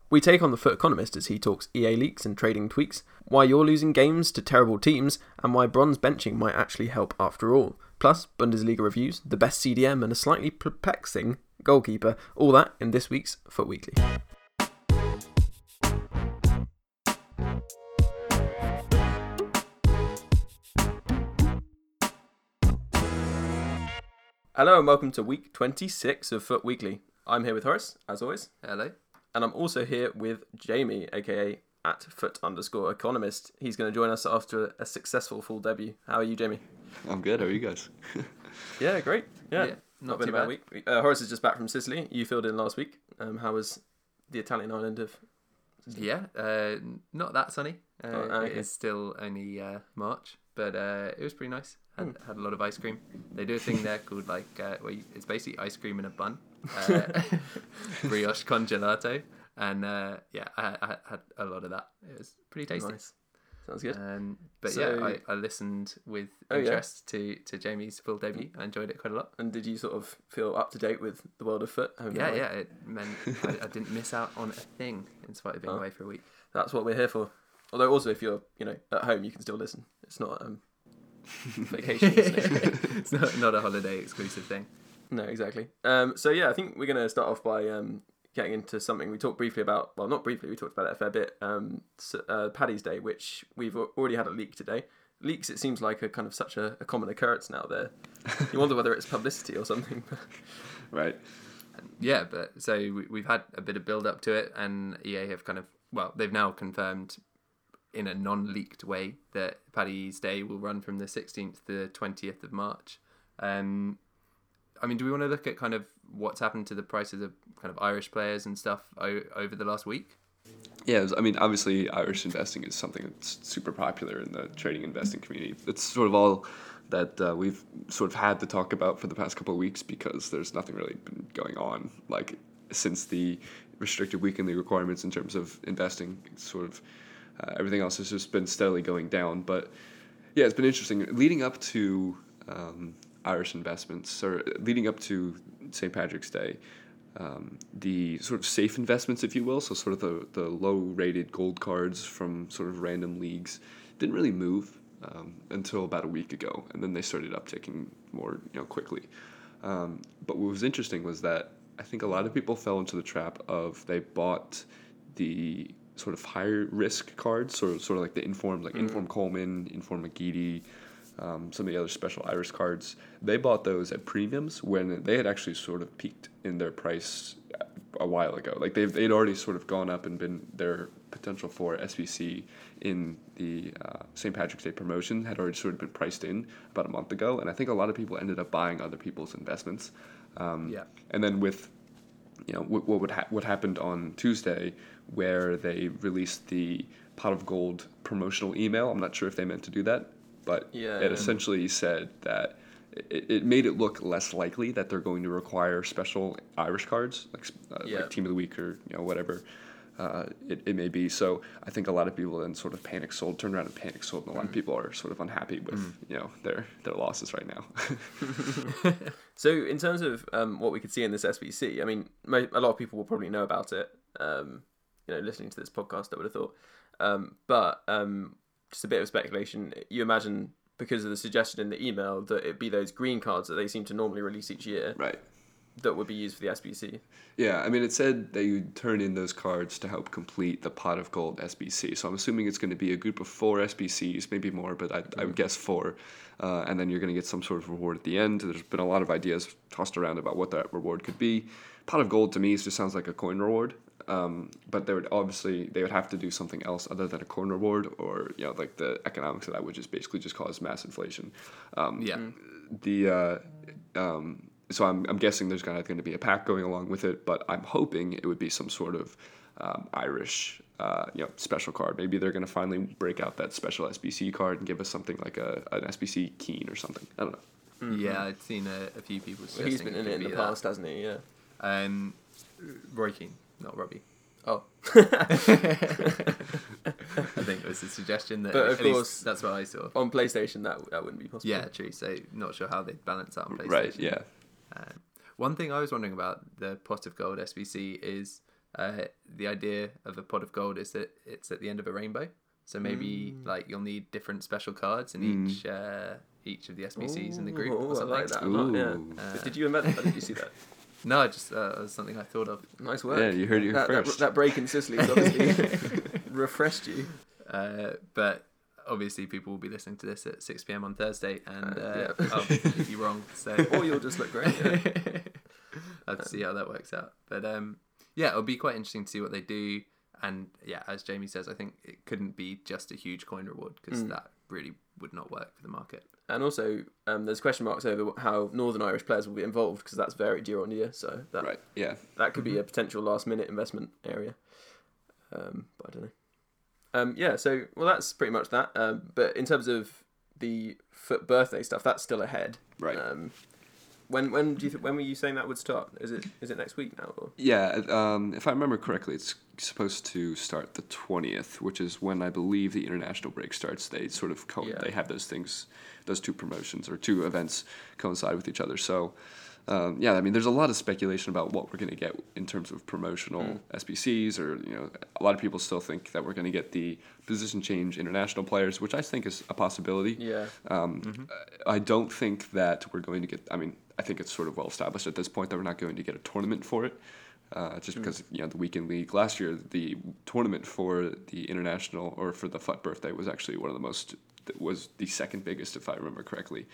We take on the FUT Economist as he talks EA leaks and trading tweaks, why you're losing games to terrible teams, and why bronze benching might actually help after all. Plus, Bundesliga reviews, the best CDM, and a slightly perplexing goalkeeper. All that in this week's FUT Weekly. Hello and welcome to week 26 of FUT Weekly. I'm here with Horace, as always. Hello. And I'm also here with Jamie, aka at @FUT_Economist. He's going to join us after a successful full debut. How are you, Jamie? I'm good. How are you guys? Yeah, great. Yeah, not been too a bad bad. week. Horace is just back from Sicily. You filled in last week. How was the Italian island of Sicily? Yeah, not that sunny. Okay. It is still only March, but it was pretty nice. Had a lot of ice cream. They do a thing there called it's basically ice cream in a bun, brioche con gelato, and I had a lot of that. It was pretty tasty. Nice. Sounds good. I listened with interest to Jamie's full debut. I enjoyed it quite a lot. And did you sort of feel up to date with the world of FUT? Yeah. It meant I didn't miss out on a thing in spite of being away for a week. That's what we're here for. Although also if you're at home, you can still listen. It's not vacation. It's not a holiday exclusive thing. No, exactly. I think we're going to start off by getting into something we talked briefly about. Well, not briefly, we talked about it a fair bit. Paddy's Day, which we've already had a leak today. Leaks, it seems like a kind of such a common occurrence now. There, you wonder whether it's publicity or something. Right. Yeah, but so we've had a bit of build up to it, and EA have they've now confirmed in a non-leaked way that Paddy's Day will run from the 16th to the 20th of March. Do we want to look at kind of what's happened to the prices of kind of Irish players and stuff over the last week? Yeah, obviously Irish investing is something that's super popular in the trading investing community. It's sort of all that we've sort of had to talk about for the past couple of weeks because there's nothing really been going on since the restricted weekly requirements in terms of investing. It's sort of everything else has just been steadily going down. But yeah, it's been interesting. Leading up to Irish investments, or leading up to St. Patrick's Day, the sort of safe investments, if you will, so sort of the low-rated gold cards from sort of random leagues, didn't really move until about a week ago, and then they started upticking more quickly. But what was interesting was that I think a lot of people fell into the trap of they bought the sort of higher risk cards, sort of like the Inform, Inform Coleman, Inform McGeady, some of the other special Irish cards. They bought those at premiums when they had actually sort of peaked in their price a while ago. Like they'd already sort of gone up and been their potential for SBC in the St. Patrick's Day promotion had already sort of been priced in about a month ago, and I think a lot of people ended up buying other people's investments. And then with what happened on Tuesday, where they released the Pot of Gold promotional email. I'm not sure if they meant to do that, but it essentially said that it made it look less likely that they're going to require special Irish cards, like Team of the Week or whatever it may be. So I think a lot of people then sort of turned around and panic sold, and a lot of people are sort of unhappy with their losses right now. So in terms of what we could see in this SBC, I mean, a lot of people will probably know about it. Listening to this podcast, I would have thought. But just a bit of speculation. You imagine, because of the suggestion in the email, that it'd be those green cards that they seem to normally release each year, right, that would be used for the SBC. Yeah, I mean, it said that you turn in those cards to help complete the Pot of Gold SBC. So I'm assuming it's going to be a group of 4 SBCs, maybe more, but I would guess 4. And then you're going to get some sort of reward at the end. There's been a lot of ideas tossed around about what that reward could be. Pot of Gold to me just sounds like a coin reward. But they would have to do something else other than a coin reward, or like the economics of that would just basically just cause mass inflation. So I'm guessing there's going to be a pack going along with it, but I'm hoping it would be some sort of Irish special card. Maybe they're going to finally break out that special SBC card and give us something like an SBC Keane or something. I don't know. Mm-hmm. Yeah, I'd seen a few people suggesting he's been in it in the past, hasn't he? Yeah. Roy Keane, not Robbie. Oh. I think it was a suggestion that, but of course, that's what I saw. On PlayStation, that wouldn't be possible. Yeah, true. So not sure how they'd balance that on PlayStation. Right, yeah. One thing I was wondering about the Pot of Gold SBC is The idea of a pot of gold is that it's at the end of a rainbow. So maybe like you'll need different special cards in each of the SBCs in the group or I something. like that a lot, yeah. Did you invent that? Did you see that? No, it just was something I thought of. Nice work. Yeah, you heard it here first. That break in Sicily's obviously refreshed you. But obviously people will be listening to this at 6 p.m. on Thursday, and I'll be completely wrong. So or you'll just look great. Yeah. Let's see how that works out. But yeah, it'll be quite interesting to see what they do. And yeah, as Jamie says, I think it couldn't be just a huge coin reward, because that really would not work for the market. And also, there's question marks over how Northern Irish players will be involved, because that's varied year on year. So that could be a potential last minute investment area. But I don't know. Well, that's pretty much that. But in terms of the FUT birthday stuff, that's still ahead. Right. When do you when were you saying that would start? Is it next week now? Or? Yeah, if I remember correctly, it's supposed to start the 20th, which is when I believe the international break starts. They sort of they have those things, those two promotions or two events coincide with each other. So, I mean, there's a lot of speculation about what we're going to get in terms of promotional SBCs, or a lot of people still think that we're going to get the position change international players, which I think is a possibility. Yeah. I don't think that we're going to get. I mean, I think it's sort of well established at this point that we're not going to get a tournament for it, just because the weekend league last year, the tournament for the international or for the FUT birthday was actually one of the most. Was the second biggest, if I remember correctly.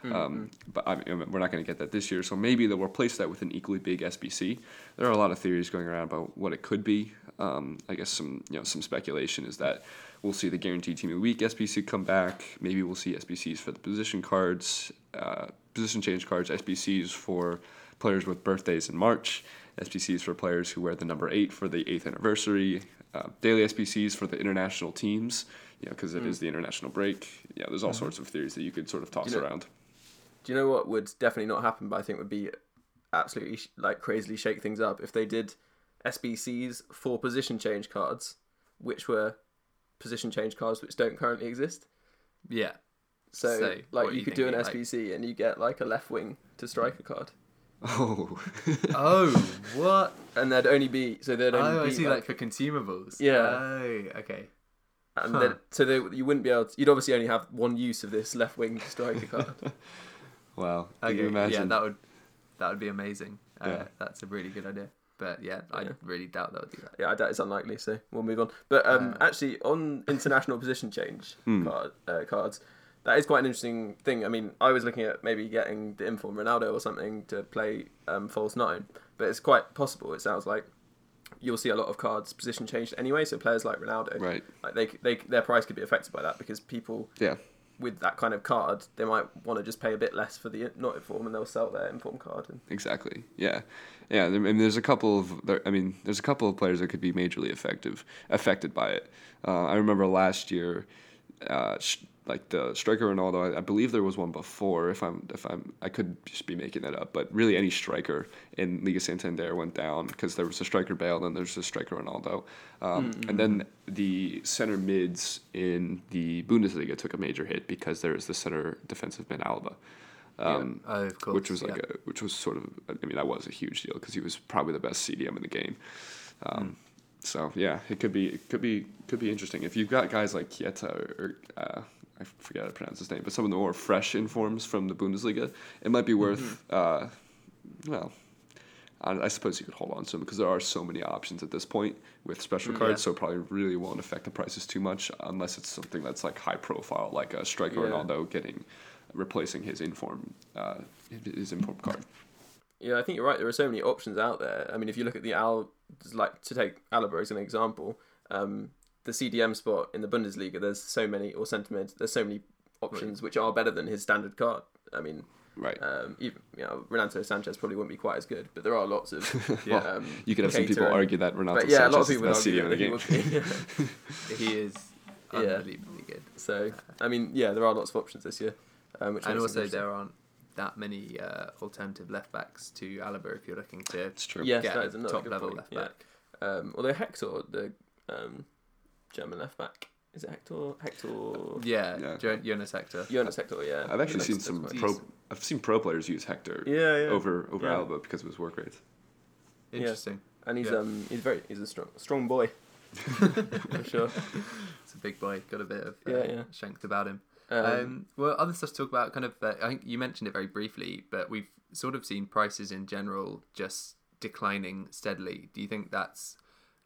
But I mean, we're not going to get that this year, so maybe they'll replace that with an equally big SBC. There are a lot of theories going around about what it could be. I guess some speculation is that we'll see the Guaranteed Team of the Week SBC come back. Maybe we'll see SBCs for the position cards, position change cards, SBCs for players with birthdays in March, SBCs for players who wear the number 8 for the 8th anniversary, daily SBCs for the international teams. Because it is the international break. Yeah, there's all sorts of theories that you could sort of toss around. Do you know what would definitely not happen, but I think would be absolutely crazily shake things up, if they did SBCs for position change cards, which were position change cards which don't currently exist. Yeah. So you could do an SBC and you get like a left wing to striker card. Oh. Oh, what? And there'd only be I see, like for consumables. Yeah. Oh, okay. And then, you wouldn't be able to, you'd obviously only have one use of this left wing striker card. Wow. Can you imagine? Yeah, that would be amazing. That's a really good idea. But I really doubt that would do that. Yeah, I doubt it's unlikely, so we'll move on. But actually, on international position change cards, that is quite an interesting thing. I mean, I was looking at maybe getting the Inform Ronaldo or something to play false 9, but it's quite possible, it sounds like. You'll see a lot of cards position changed anyway, so players like Ronaldo, right? Like their price could be affected by that, because people with that kind of card, they might want to just pay a bit less for the not Inform, and they'll sell their Inform card. Exactly. Yeah. I mean, there's a couple of players that could be majorly affected by it. I remember last year, like the striker Ronaldo, I believe there was one before. I could just be making that up, but really any striker in Liga Santander went down because there was a striker Bale and there's a striker Ronaldo, and then the center mids in the Bundesliga took a major hit because there was the center defensive mid Alaba, of course, which was which was sort of, I mean, that was a huge deal because he was probably the best CDM in the game. So yeah, it could be interesting if you've got guys like Kieta or I forget how to pronounce his name, but some of the more fresh informs from the Bundesliga. It might be worth. I suppose you could hold on to them because there are so many options at this point with special cards, so it probably really won't affect the prices too much unless it's something that's like high profile, like a striker Ronaldo replacing his inform card. Yeah, I think you're right. There are so many options out there. I mean, if you look at to take Alaba as an example, the CDM spot in the Bundesliga, there's so many, or centre mid, there's so many options which are better than his standard card. I mean, even Renato Sanchez probably wouldn't be quite as good, but there are lots of. You could have some people argue that Renato Sanchez a lot of people is the best CDM in the game. He is unbelievably good. So I mean, there are lots of options this year. And also there aren't that many alternative left backs to Alaba if you're looking to get a top level left back. Although Hector, the German left back, is it Hector? Yeah. Jonas Hector. Jonas Hector, yeah. I've actually seen I've seen pro players use Hector over Alaba because of his work rates. Interesting. and he's Yeah. he's a strong boy. For sure. It's a big boy. Got a bit of Yeah. strength about him. Um, Well, other stuff to talk about, kind of, I think you mentioned it very briefly, but we've sort of seen prices in general just declining steadily. Do you think that's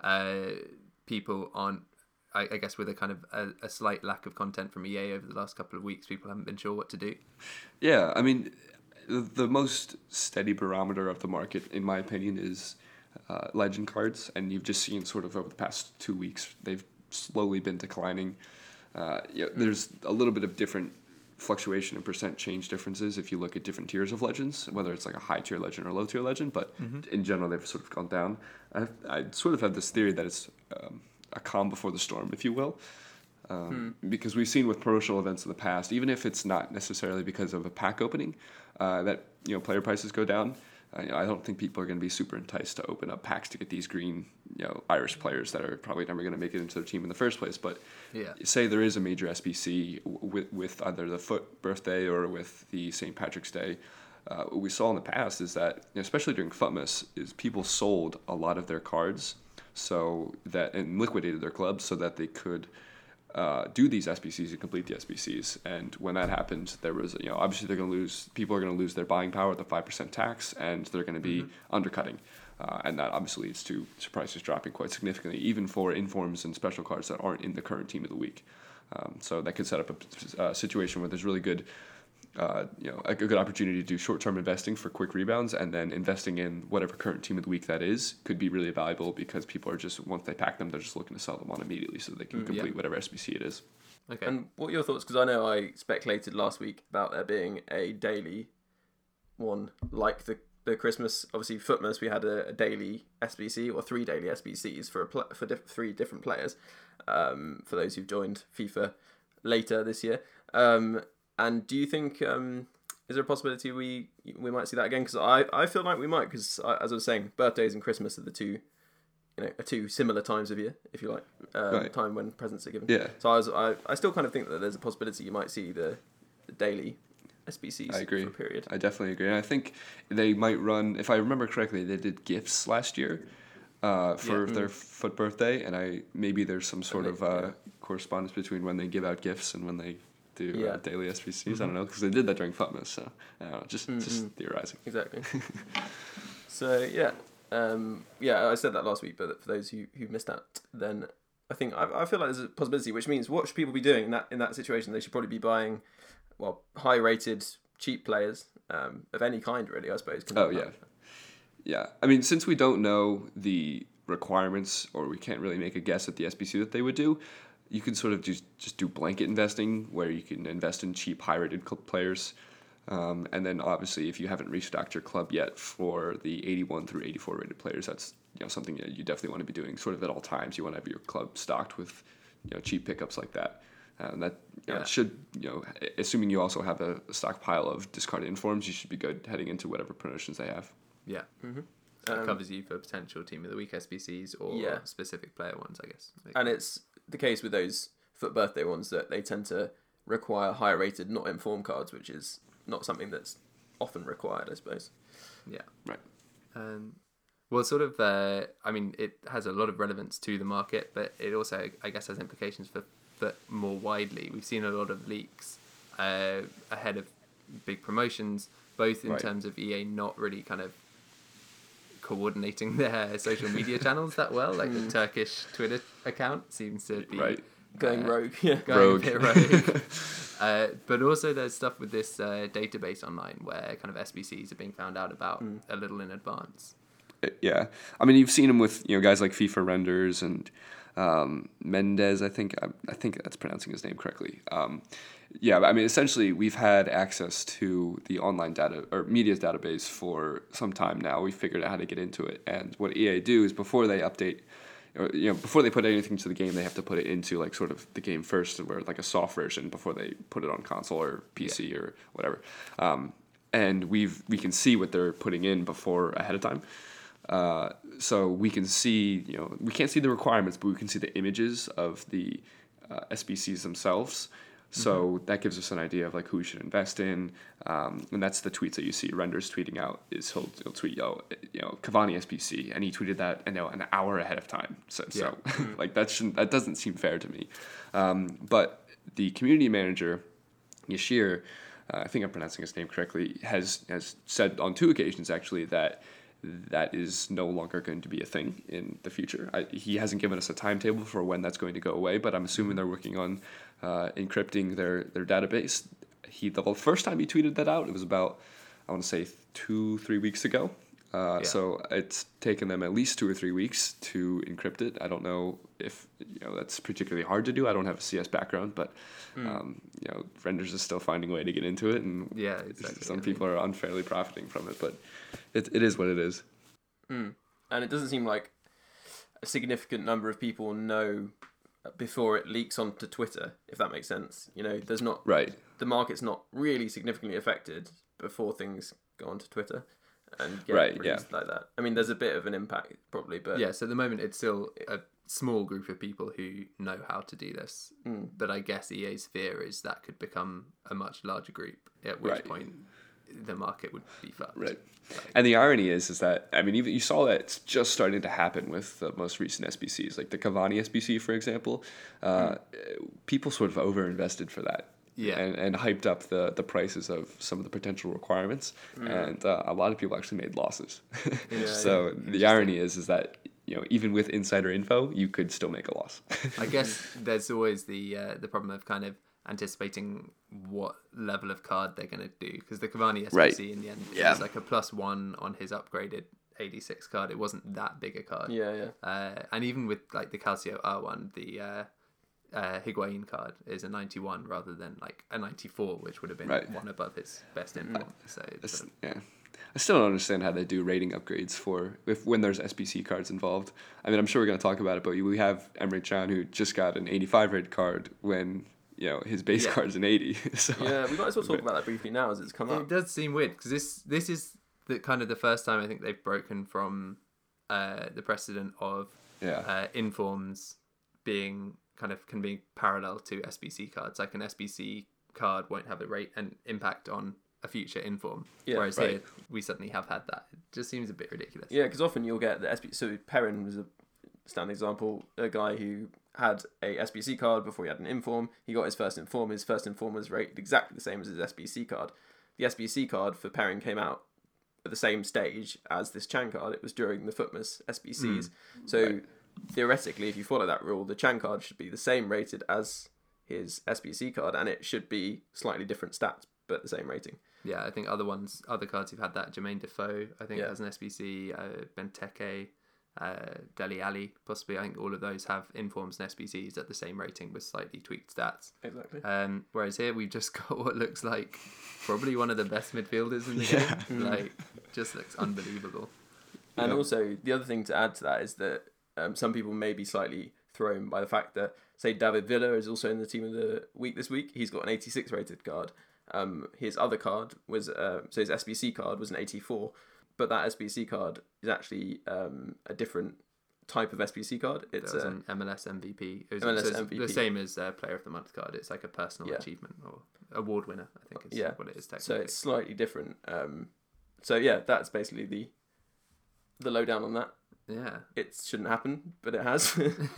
people aren't, I guess with a kind of a slight lack of content from EA over the last couple of weeks, people haven't been sure what to do? Yeah, I mean, the most steady barometer of the market, in my opinion, is legend cards, and you've just seen sort of over the past 2 weeks they've slowly been declining. There's a little bit of different fluctuation and percent change differences if you look at different tiers of legends, whether it's like a high tier legend or low tier legend, but in general they've sort of gone down. I sort of have this theory that it's a calm before the storm, if you will. Because we've seen with promotional events in the past, even if it's not necessarily because of a pack opening, that player prices go down. I don't think people are going to be super enticed to open up packs to get these green, Irish players that are probably never going to make it into their team in the first place. But say there is a major SBC with either the Foot birthday or with the St. Patrick's Day. What we saw in the past is that, especially during Futmas, is people sold a lot of their cards and liquidated their clubs so that they could do these SBCs and complete the SBCs. And when that happened, there was, obviously people are going to lose their buying power at the 5% tax, and they're going to be undercutting. And that obviously leads to prices dropping quite significantly, even for informs and special cards that aren't in the current team of the week. So that could set up a situation where there's really good, a good opportunity to do short-term investing for quick rebounds, and then investing in whatever current team of the week that is could be really valuable because people are just, once they pack them, they're just looking to sell them on immediately so they can complete whatever SBC it is. Okay. And what are your thoughts? Because I know I speculated last week about there being a daily one, like the Christmas, obviously Futmas, we had a daily SBC or 3 daily SBCs for 3 different players, for those who've joined FIFA later this year. And do you think is there a possibility we might see that again? Because I feel like we might, because as I was saying, birthdays and Christmas are the two similar times of year, if you like, Right. time when presents are given. Yeah. So I still kind of think that there's a possibility you might see the daily SBCs I agree. for a period. I definitely agree. And I think they might run, if I remember correctly, they did gifts last year for their Foot birthday, and maybe there's some sort of correspondence between when they give out gifts and when they do daily SBCs. I don't know, because they did that during Futmas, so I don't know, just theorizing. Exactly. So I said that last week, but for those who missed that, then I think I feel like there's a possibility, which means what should people be doing in that situation? They should probably be buying, high rated cheap players of any kind, really, I suppose. Yeah. I mean, since we don't know the requirements, or we can't really make a guess at the SBC that they would do, you can sort of just do blanket investing, where you can invest in cheap, high-rated players. And then, obviously, if you haven't restocked your club yet for the 81 through 84 rated players, that's something that you definitely want to be doing sort of at all times. You want to have your club stocked with cheap pickups like that. And that should, assuming you also have a stockpile of discarded informs, you should be good heading into whatever promotions they have. Yeah. That covers you for potential team of the week SBCs or specific player ones, I guess. And it's the case with those Foot birthday ones that they tend to require higher rated, not informed cards, which is not something that's often required, I suppose. Yeah. Right. Well, sort of, it has a lot of relevance to the market, but it also, I guess, has implications for more widely. We've seen a lot of leaks ahead of big promotions, both in terms of EA not really kind of coordinating their social media channels that well. Like the Turkish Twitter account seems to be going rogue. Going a bit rogue. But also there's stuff with this database online where kind of SBCs are being found out about a little in advance. Yeah. I mean, you've seen them with guys like FIFA Renders and Mendez, I think that's pronouncing his name correctly. I mean, essentially, we've had access to the online data or media's database for some time now. We figured out how to get into it, and what EA do is before they update, or before they put anything to the game, they have to put it into like sort of the game first, where like a soft version before they put it on console or PC or whatever. And we can see what they're putting in ahead of time. So we can see, we can't see the requirements, but we can see the images of the SBCs themselves. So that gives us an idea of like who we should invest in, and that's the tweets that you see Renders tweeting out. Is he'll tweet Cavani SBC, and he tweeted that an hour ahead of time. So like that doesn't seem fair to me. But the community manager, Yashir, I think I'm pronouncing his name correctly, has said on 2 occasions actually that is no longer going to be a thing in the future. He hasn't given us a timetable for when that's going to go away, but I'm assuming they're working on encrypting their database. The first time he tweeted that out, it was about, I want to say 2-3 weeks ago. So it's taken them at least 2 or 3 weeks to encrypt it. I don't know if that's particularly hard to do. I don't have a CS background, but Renders is still finding a way to get into it, and exactly. Some people are unfairly profiting from it, but it is what it is. And it doesn't seem like a significant number of people know before it leaks onto Twitter, if that makes sense. There's not the market's not really significantly affected before things go onto Twitter and get released like that. I mean, there's a bit of an impact probably, but so at the moment it's still a small group of people who know how to do this. But I guess EA's fear is that could become a much larger group, at which point the market would be fucked. Right. And the irony is that, I mean, even you saw that it's just starting to happen with the most recent SBCs, like the Cavani SBC, for example. People sort of overinvested for that. And hyped up the prices of some of the potential requirements. And a lot of people actually made losses. So the irony is that, even with insider info, you could still make a loss. I guess there's always the problem of kind of anticipating what level of card they're going to do, because the Cavani SBC in the end was like a +1 on his upgraded 86 card. It wasn't that big a card. And even with like the Calcio R1, the Higuain card is a 91 rather than like a 94, which would have been one above his best info. So I still don't understand how they do rating upgrades when there's SBC cards involved. I mean, I'm sure we're going to talk about it, but we have Emre Can, who just got an 85 rated card when his base card's an 80. So we might as well talk about that briefly now as it's come up. It does seem weird because this is the kind of the first time I think they've broken from the precedent of informs being can be parallel to SBC cards. Like an SBC card won't have a rate and impact on a future inform, whereas here we suddenly have had that. It just seems a bit ridiculous. Yeah, because often you'll get the SBC. So Perrin was a standard example, a guy who had a SBC card before he had an inform. He got his first inform. His first inform was rated exactly the same as his SBC card. The SBC card for Perrin came out at the same stage as this Chan card. It was during the Futmas SBCs. So theoretically, if you follow that rule, the Chan card should be the same rated as his SBC card, and it should be slightly different stats, but the same rating. Yeah, I think other cards who've had that, Jermaine Defoe, I think has an SBC, Benteke, Dele Alli, possibly. I think all of those have informs and SBCs at the same rating with slightly tweaked stats. Exactly. Whereas here we've just got what looks like probably one of the best midfielders in the game. Like, just looks unbelievable. And also, the other thing to add to that is that some people may be slightly thrown by the fact that, say, David Villa is also in the team of the week this week. He's got an 86 rated card. His other card was, so his SBC card was an 84, but that SBC card is actually a different type of SBC card. It's an MLS MVP. MVP. The same as Player of the Month card. It's like a personal achievement or award winner, I think is what it is technically. So it's slightly different. That's basically the lowdown on that. Yeah. It shouldn't happen, but it has.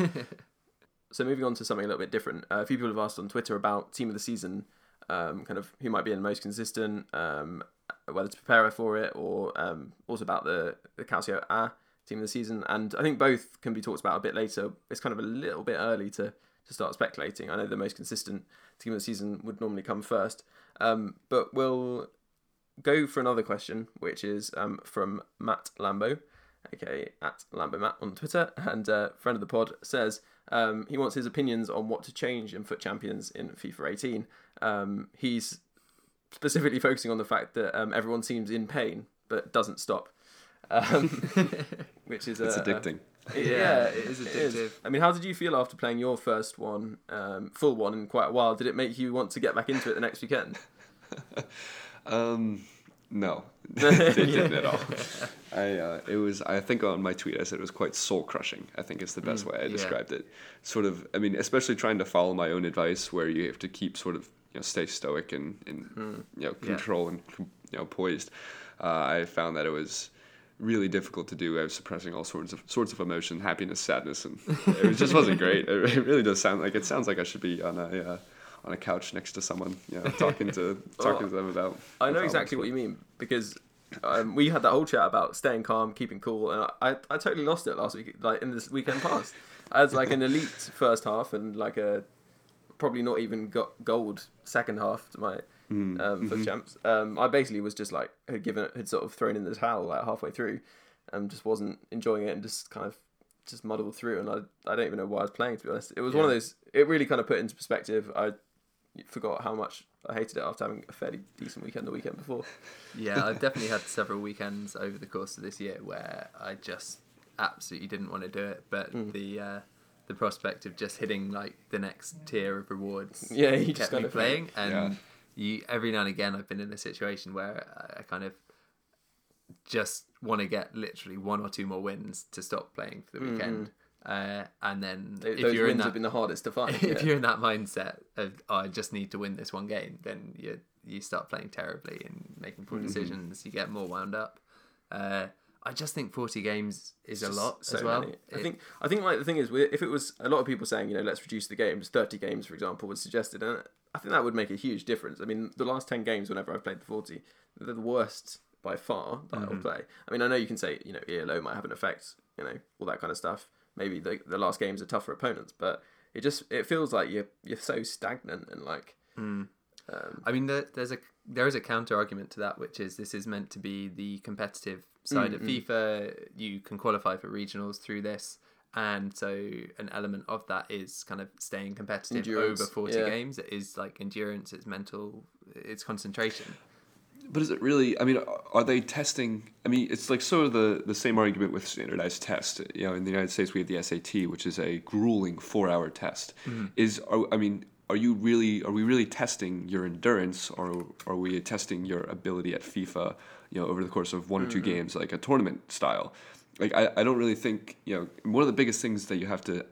So moving on to something a little bit different. A few people have asked on Twitter about team of the season, kind of who might be the most consistent, whether to prepare for it, or also about the Calcio A team of the season. And I think both can be talked about a bit later. It's kind of a little bit early to start speculating. I know the most consistent team of the season would normally come first. But we'll go for another question, which is from Matt Lambo. Okay, at Lambo Matt on Twitter, and friend of the pod says he wants his opinions on what to change in FUT Champions in FIFA 18. He's specifically focusing on the fact that everyone seems in pain but doesn't stop, which is it's addicting. It is addictive. I mean, how did you feel after playing your first one, full one, in quite a while? Did it make you want to get back into it the next weekend? No, it didn't at all. I think on my tweet I said it was quite soul crushing. I think is the best way I described it. Sort of, I mean, especially trying to follow my own advice, where you have to keep sort of stay stoic and control and poised. I found that it was really difficult to do. I was suppressing all sorts of emotion, happiness, sadness, and it just wasn't great. It really does sound like I should be on a couch next to someone, talking to them about. I know exactly what you mean, because we had that whole chat about staying calm, keeping cool, and I totally lost it last week, like in this weekend past. I had like an elite first half and like a probably not even got gold second half to my for champs. I basically was just like had sort of thrown in the towel like halfway through, and just wasn't enjoying it and just kind of just muddled through. And I don't even know why I was playing, to be honest. It was one of those. It really kind of put into perspective. I forgot how much I hated it after having a fairly decent weekend the weekend before. Yeah, I've definitely had several weekends over the course of this year where I just absolutely didn't want to do it, but the prospect of just hitting like the next tier of rewards you just kept me kind of playing. And every now and again I've been in a situation where I kind of just want to get literally one or two more wins to stop playing for the weekend. And then those wins have been the hardest to find. If you're in that mindset of I just need to win this one game, then you start playing terribly and making poor decisions. You get more wound up. I just think 40 games is a lot as well. Many. I think like the thing is, if it was a lot of people saying let's reduce the games, 30 games for example was suggested, and I think that would make a huge difference. I mean, the last 10 games whenever I've played the 40, they're the worst by far that I'll play. I mean, I know you can say ELO might have an effect, all that kind of stuff. Maybe the last games are tougher opponents, but it feels like you're so stagnant and like. I mean, there is a counter argument to that, which is this is meant to be the competitive side of FIFA. You can qualify for regionals through this, and so an element of that is kind of staying competitive endurance. Over 40 games. It is like endurance, it's mental, it's concentration. But is it really? I mean, are they testing? I mean, it's like sort of the same argument with standardized tests. In the United States, we have the SAT, which is a grueling 4-hour test. Are we really testing your endurance, or are we testing your ability at FIFA? Over the course of one or two games, like a tournament style. Like I don't really think one of the biggest things that you have to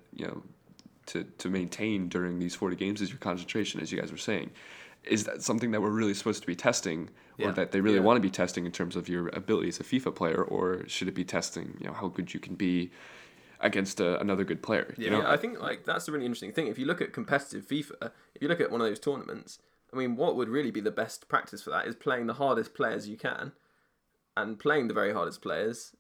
to maintain during these 40 games is your concentration, as you guys were saying. Is that something that we're really supposed to be testing, or that they really want to be testing in terms of your ability as a FIFA player, or should it be testing how good you can be against another good player? I think like that's a really interesting thing. If you look at competitive FIFA, if you look at one of those tournaments, I mean, what would really be the best practice for that is playing the hardest players you can, and playing the very hardest players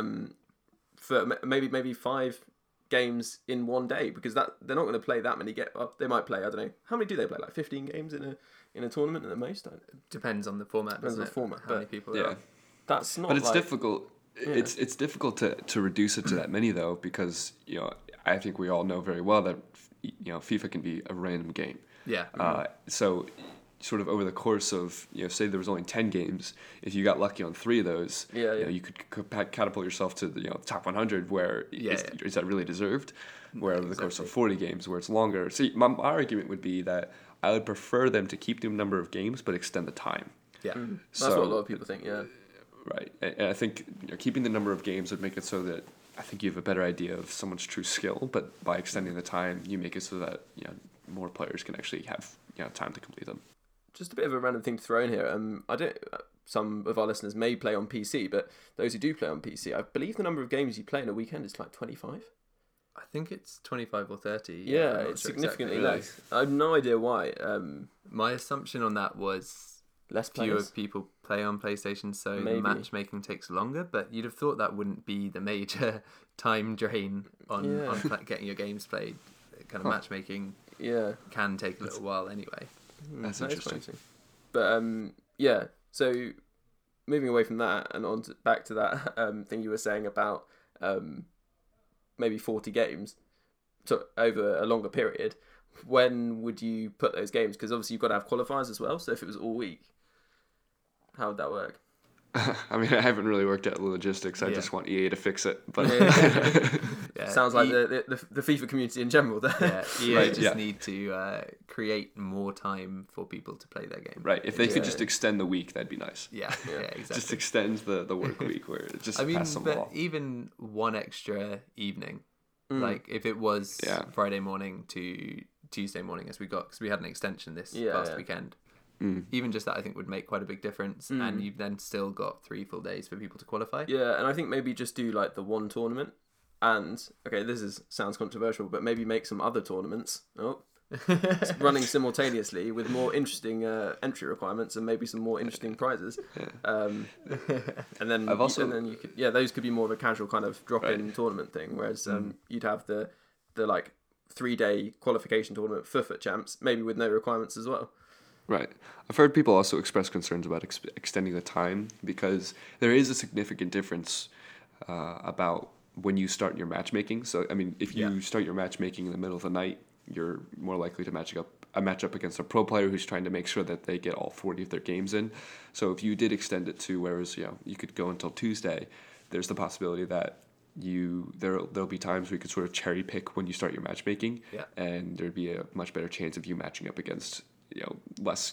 for maybe 5 games in one day, because they're not going to play that many. They might play, I don't know, how many do they play? Like 15 games in a tournament at the most. Depends on the format. Depends on the format. How many people? There are. That's not. But it's difficult. It's difficult to reduce it to that many though, because I think we all know very well that FIFA can be a random game. Yeah. So sort of over the course of say there was only 10 games, if you got lucky on 3 of those, you could catapult yourself to the top 100. Where is that really deserved? Where over the course of 40 games, where it's longer. See, my argument would be that I would prefer them to keep the number of games but extend the time. Yeah, that's what a lot of people think. Yeah. Right, and I think keeping the number of games would make it so that I think you have a better idea of someone's true skill. But by extending the time, you make it so that more players can actually have time to complete them. Just a bit of a random thing to throw in here. Some of our listeners may play on PC, but those who do play on PC, I believe the number of games you play in a weekend is like 25. I think it's 25 or 30. Yeah, it's significantly less. I have no idea why. My assumption on that was less fewer people play on PlayStation, so the matchmaking takes longer. But you'd have thought that wouldn't be the major time drain on getting your games played. Kind of matchmaking can take a little while anyway. That's interesting. But so moving away from that and back to that thing you were saying about maybe 40 games over a longer period. When would you put those games? Because obviously you've got to have qualifiers as well. So if it was all week, how would that work? I mean, I haven't really worked out the logistics. I Yeah. just want EA to fix it. But Yeah. Sounds like the FIFA community in general there. Yeah, EA Right, just yeah. need to create more time for people to play their game. right, if they could Yeah. just extend the week, that'd be nice. Yeah, yeah, exactly. Just extend the work week where it just I mean, pass some but law. even one extra evening, like if it was Yeah. Friday morning to Tuesday morning, as we got, because we had an extension this Yeah, past yeah. weekend. Even just that, I think, would make quite a big difference, and you've then still got 3 full days for people to qualify. Yeah, and I think maybe just do like the one tournament, and okay, sounds controversial, but maybe make some other tournaments. Running simultaneously with more interesting entry requirements and maybe some more interesting prizes. And then you could those could be more of a casual kind of drop-in tournament thing, whereas you'd have the like 3-day qualification tournament for FUT Champs, maybe with no requirements as well. Right. I've heard people also express concerns about extending the time because there is a significant difference about when you start your matchmaking. So, I mean, if you start your matchmaking in the middle of the night, you're more likely to match up against a pro player who's trying to make sure that they get all 40 of their games in. So if you did extend it to whereas you could go until Tuesday, there's the possibility that there'll be times where you could sort of cherry pick when you start your matchmaking, and there'd be a much better chance of you matching up against less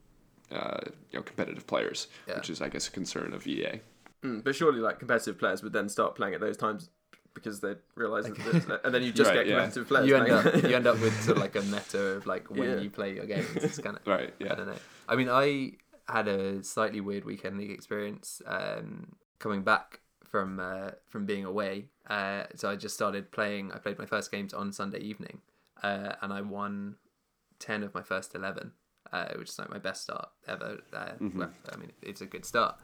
competitive players, which is I guess a concern of EA. But surely like competitive players would then start playing at those times because they realise that, and then you just get competitive players. You end up with sort of like a meta of like when you play your games. It's kind of right. Yeah. I don't know. I mean, I had a slightly weird weekend league experience coming back from being away. So I just started playing. I played my first games on Sunday evening, and I won 10 of my first 11. Which is like my best start ever. Well, I mean, it's a good start,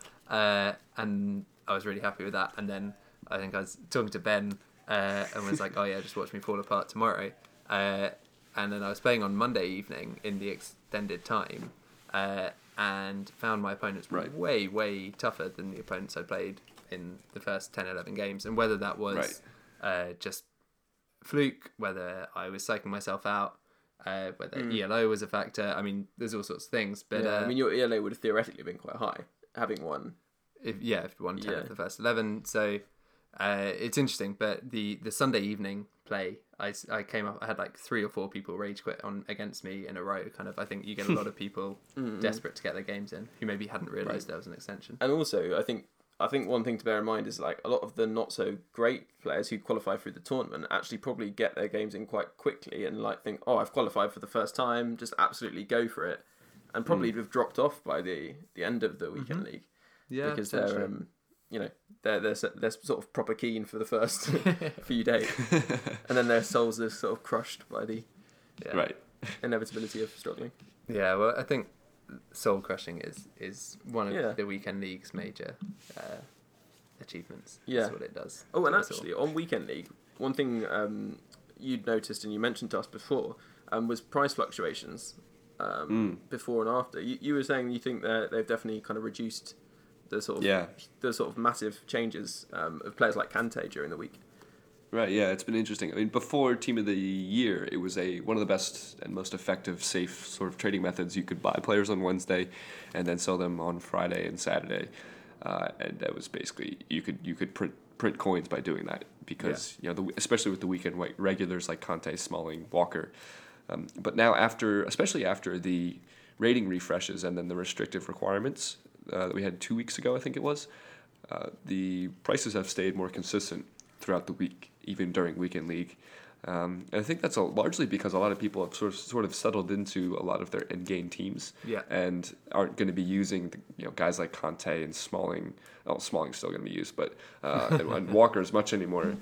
and I was really happy with that. And then I think I was talking to Ben and was like, "Oh yeah, just watch me fall apart tomorrow." And then I was playing on Monday evening in the extended time, and found my opponents way, way tougher than the opponents I played in the first 10, 11 games. And whether that was just fluke, whether I was psyching myself out, whether ELO was a factor. I mean, there's all sorts of things. But I mean, your ELO would have theoretically been quite high, having won. If you won 10 of the first 11. So it's interesting. But the Sunday evening play, I came up. I had like 3 or 4 people rage quit against me in a row. Kind of. I think you get a lot of people desperate to get their games in who maybe hadn't realised there was an extension. And also, I think one thing to bear in mind is like a lot of the not so great players who qualify through the tournament actually probably get their games in quite quickly and like think, oh, I've qualified for the first time, just absolutely go for it, and probably have dropped off by the end of the weekend league. Yeah, because they're they're sort of proper keen for the first few days, and then their souls are sort of crushed by the inevitability of struggling. Yeah, well, I think soul crushing is one of the weekend league's major achievements. Yeah, that's what it does. Oh, and actually, on weekend league, one thing you'd noticed and you mentioned to us before was price fluctuations before and after. You were saying you think that they've definitely kind of reduced the sort of massive changes of players like Kante during the week. Right, yeah, it's been interesting. I mean, before Team of the Year, it was one of the best and most effective, safe sort of trading methods. You could buy players on Wednesday, and then sell them on Friday and Saturday, and that was basically you could print coins by doing that because especially with the weekend regulars like Kante, Smalling, Walker, but now especially after the rating refreshes and then the restrictive requirements that we had 2 weeks ago, I think it was, the prices have stayed more consistent throughout the week, even during weekend league. And I think that's largely because a lot of people have sort of settled into a lot of their end game teams, and aren't going to be using guys like Kante and Smalling. Oh, Smalling's still going to be used, but and Walker as much anymore.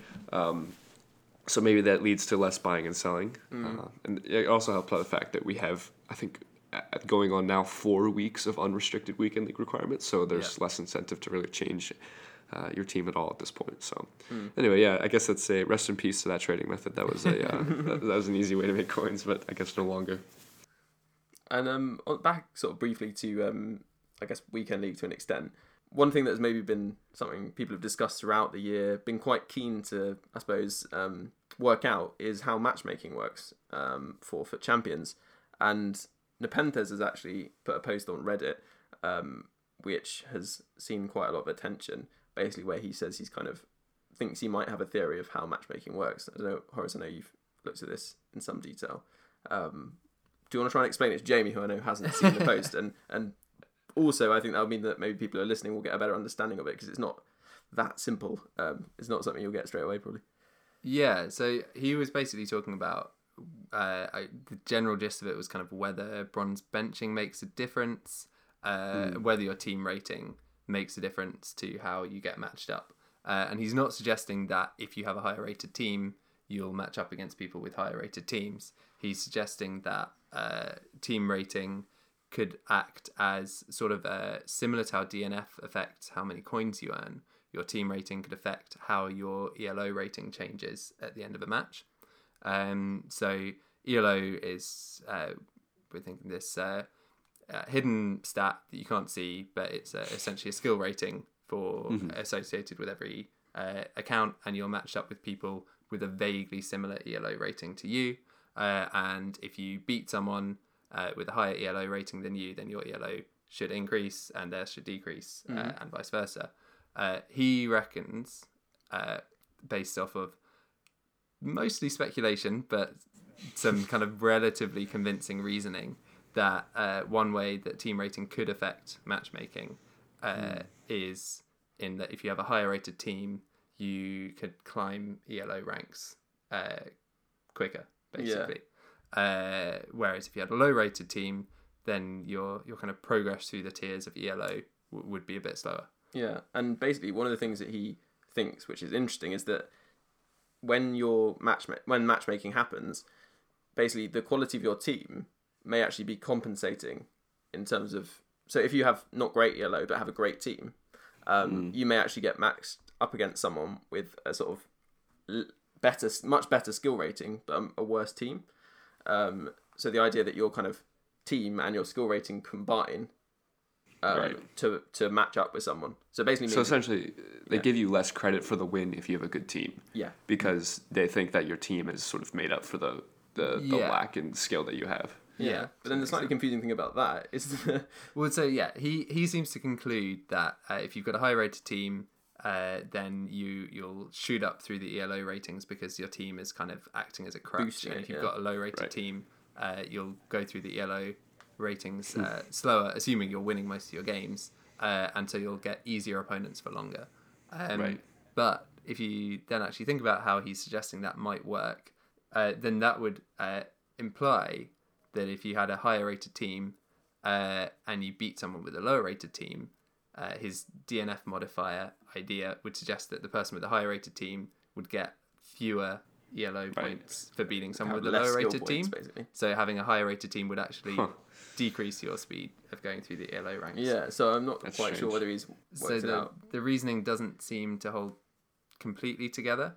So maybe that leads to less buying and selling, and it also helps by the fact that we have, I think, going on now 4 weeks of unrestricted weekend league requirements. So there's less incentive to really change your team at all at this point. So anyway, I guess that's a rest in peace to that trading method. That was that was an easy way to make coins, but I guess no longer. And back sort of briefly to I guess weekend league to an extent. One thing that has maybe been something people have discussed throughout the year, been quite keen to, I suppose, work out is how matchmaking works for champions. And Nepenthes has actually put a post on Reddit which has seen quite a lot of attention. Basically, where he says he's kind of thinks he might have a theory of how matchmaking works. I don't know, Horace, I know you've looked at this in some detail. Do you want to try and explain it to Jamie, who I know hasn't seen the post? And also, I think that would mean that maybe people who are listening will get a better understanding of it, because it's not that simple. It's not something you'll get straight away, probably. Yeah, so he was basically talking about the general gist of it was kind of whether bronze benching makes a difference, whether your team rating makes a difference to how you get matched up. And he's not suggesting that if you have a higher rated team, you'll match up against people with higher rated teams. He's suggesting that team rating could act as sort of similar to how DNF affects how many coins you earn. Your team rating could affect how your ELO rating changes at the end of a match. So ELO is, we're thinking this hidden stat that you can't see, but it's essentially a skill rating for associated with every account, and you're matched up with people with a vaguely similar ELO rating to you. And if you beat someone with a higher ELO rating than you, then your ELO should increase and theirs should decrease, and vice versa. He reckons, based off of mostly speculation, but some kind of relatively convincing reasoning, that one way that team rating could affect matchmaking is in that if you have a higher rated team, you could climb ELO ranks quicker, basically. Yeah. Whereas if you had a low rated team, then your kind of progress through the tiers of ELO would be a bit slower. Yeah, and basically one of the things that he thinks, which is interesting, is that when when matchmaking happens, basically the quality of your team may actually be compensating in terms of, so if you have not great ELO but have a great team, you may actually get matched up against someone with a sort of much better skill rating but a worse team. So the idea that your kind of team and your skill rating combine to match up with someone. So basically, so essentially, they give you less credit for the win if you have a good team. Yeah. Because they think that your team is sort of made up for the lack in skill that you have. Yeah. But then the slightly confusing thing about that is well, so yeah, he seems to conclude that if you've got a high rated team, then you'll shoot up through the ELO ratings because your team is kind of acting as a crutch. And if you've got a low rated team, you'll go through the ELO ratings slower, assuming you're winning most of your games, and so you'll get easier opponents for longer. But if you then actually think about how he's suggesting that might work, then that would imply that if you had a higher rated team and you beat someone with a lower rated team, his DNF modifier idea would suggest that the person with the higher rated team would get fewer ELO points for beating someone with a lower rated team. Basically. So having a higher rated team would actually decrease your speed of going through the ELO ranks. Yeah, so I'm not quite sure whether he's worked it out. The reasoning doesn't seem to hold completely together.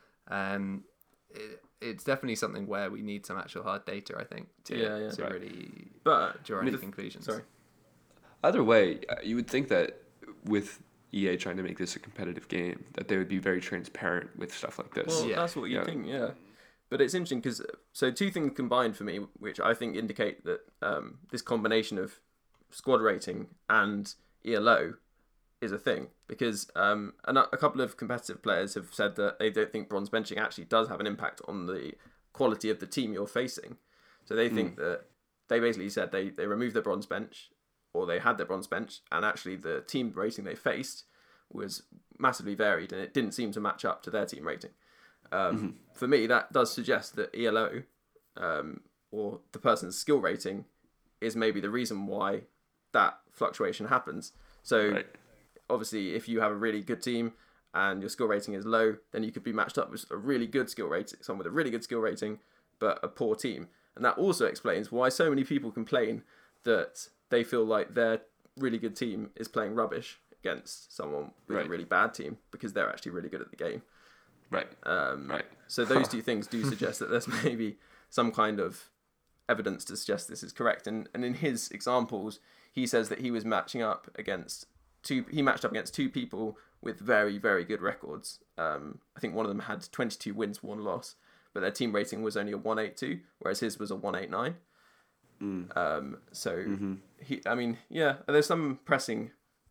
It's definitely something where we need some actual hard data, I think, to really draw any conclusions. Sorry. Either way, you would think that with EA trying to make this a competitive game, that they would be very transparent with stuff like this. Well, that's what you think, yeah. But it's interesting because, so two things combined for me, which I think indicate that this combination of squad rating and ELO is a thing. Because a couple of competitive players have said that they don't think bronze benching actually does have an impact on the quality of the team you're facing. So they think that they basically said they removed their bronze bench, or they had their bronze bench, and actually the team rating they faced was massively varied, and it didn't seem to match up to their team rating. For me, that does suggest that ELO, or the person's skill rating, is maybe the reason why that fluctuation happens. So obviously, if you have a really good team and your skill rating is low, then you could be matched up with a really good skill rating, someone with a really good skill rating, but a poor team. And that also explains why so many people complain that they feel like their really good team is playing rubbish against someone with a really bad team because they're actually really good at the game. So those two things do suggest that there's maybe some kind of evidence to suggest this is correct. And in his examples, he says that he was matching up against two people with very, very good records. I think one of them had 22 wins, 1 loss, but their team rating was only a 182, whereas his was a 189. There's some pressing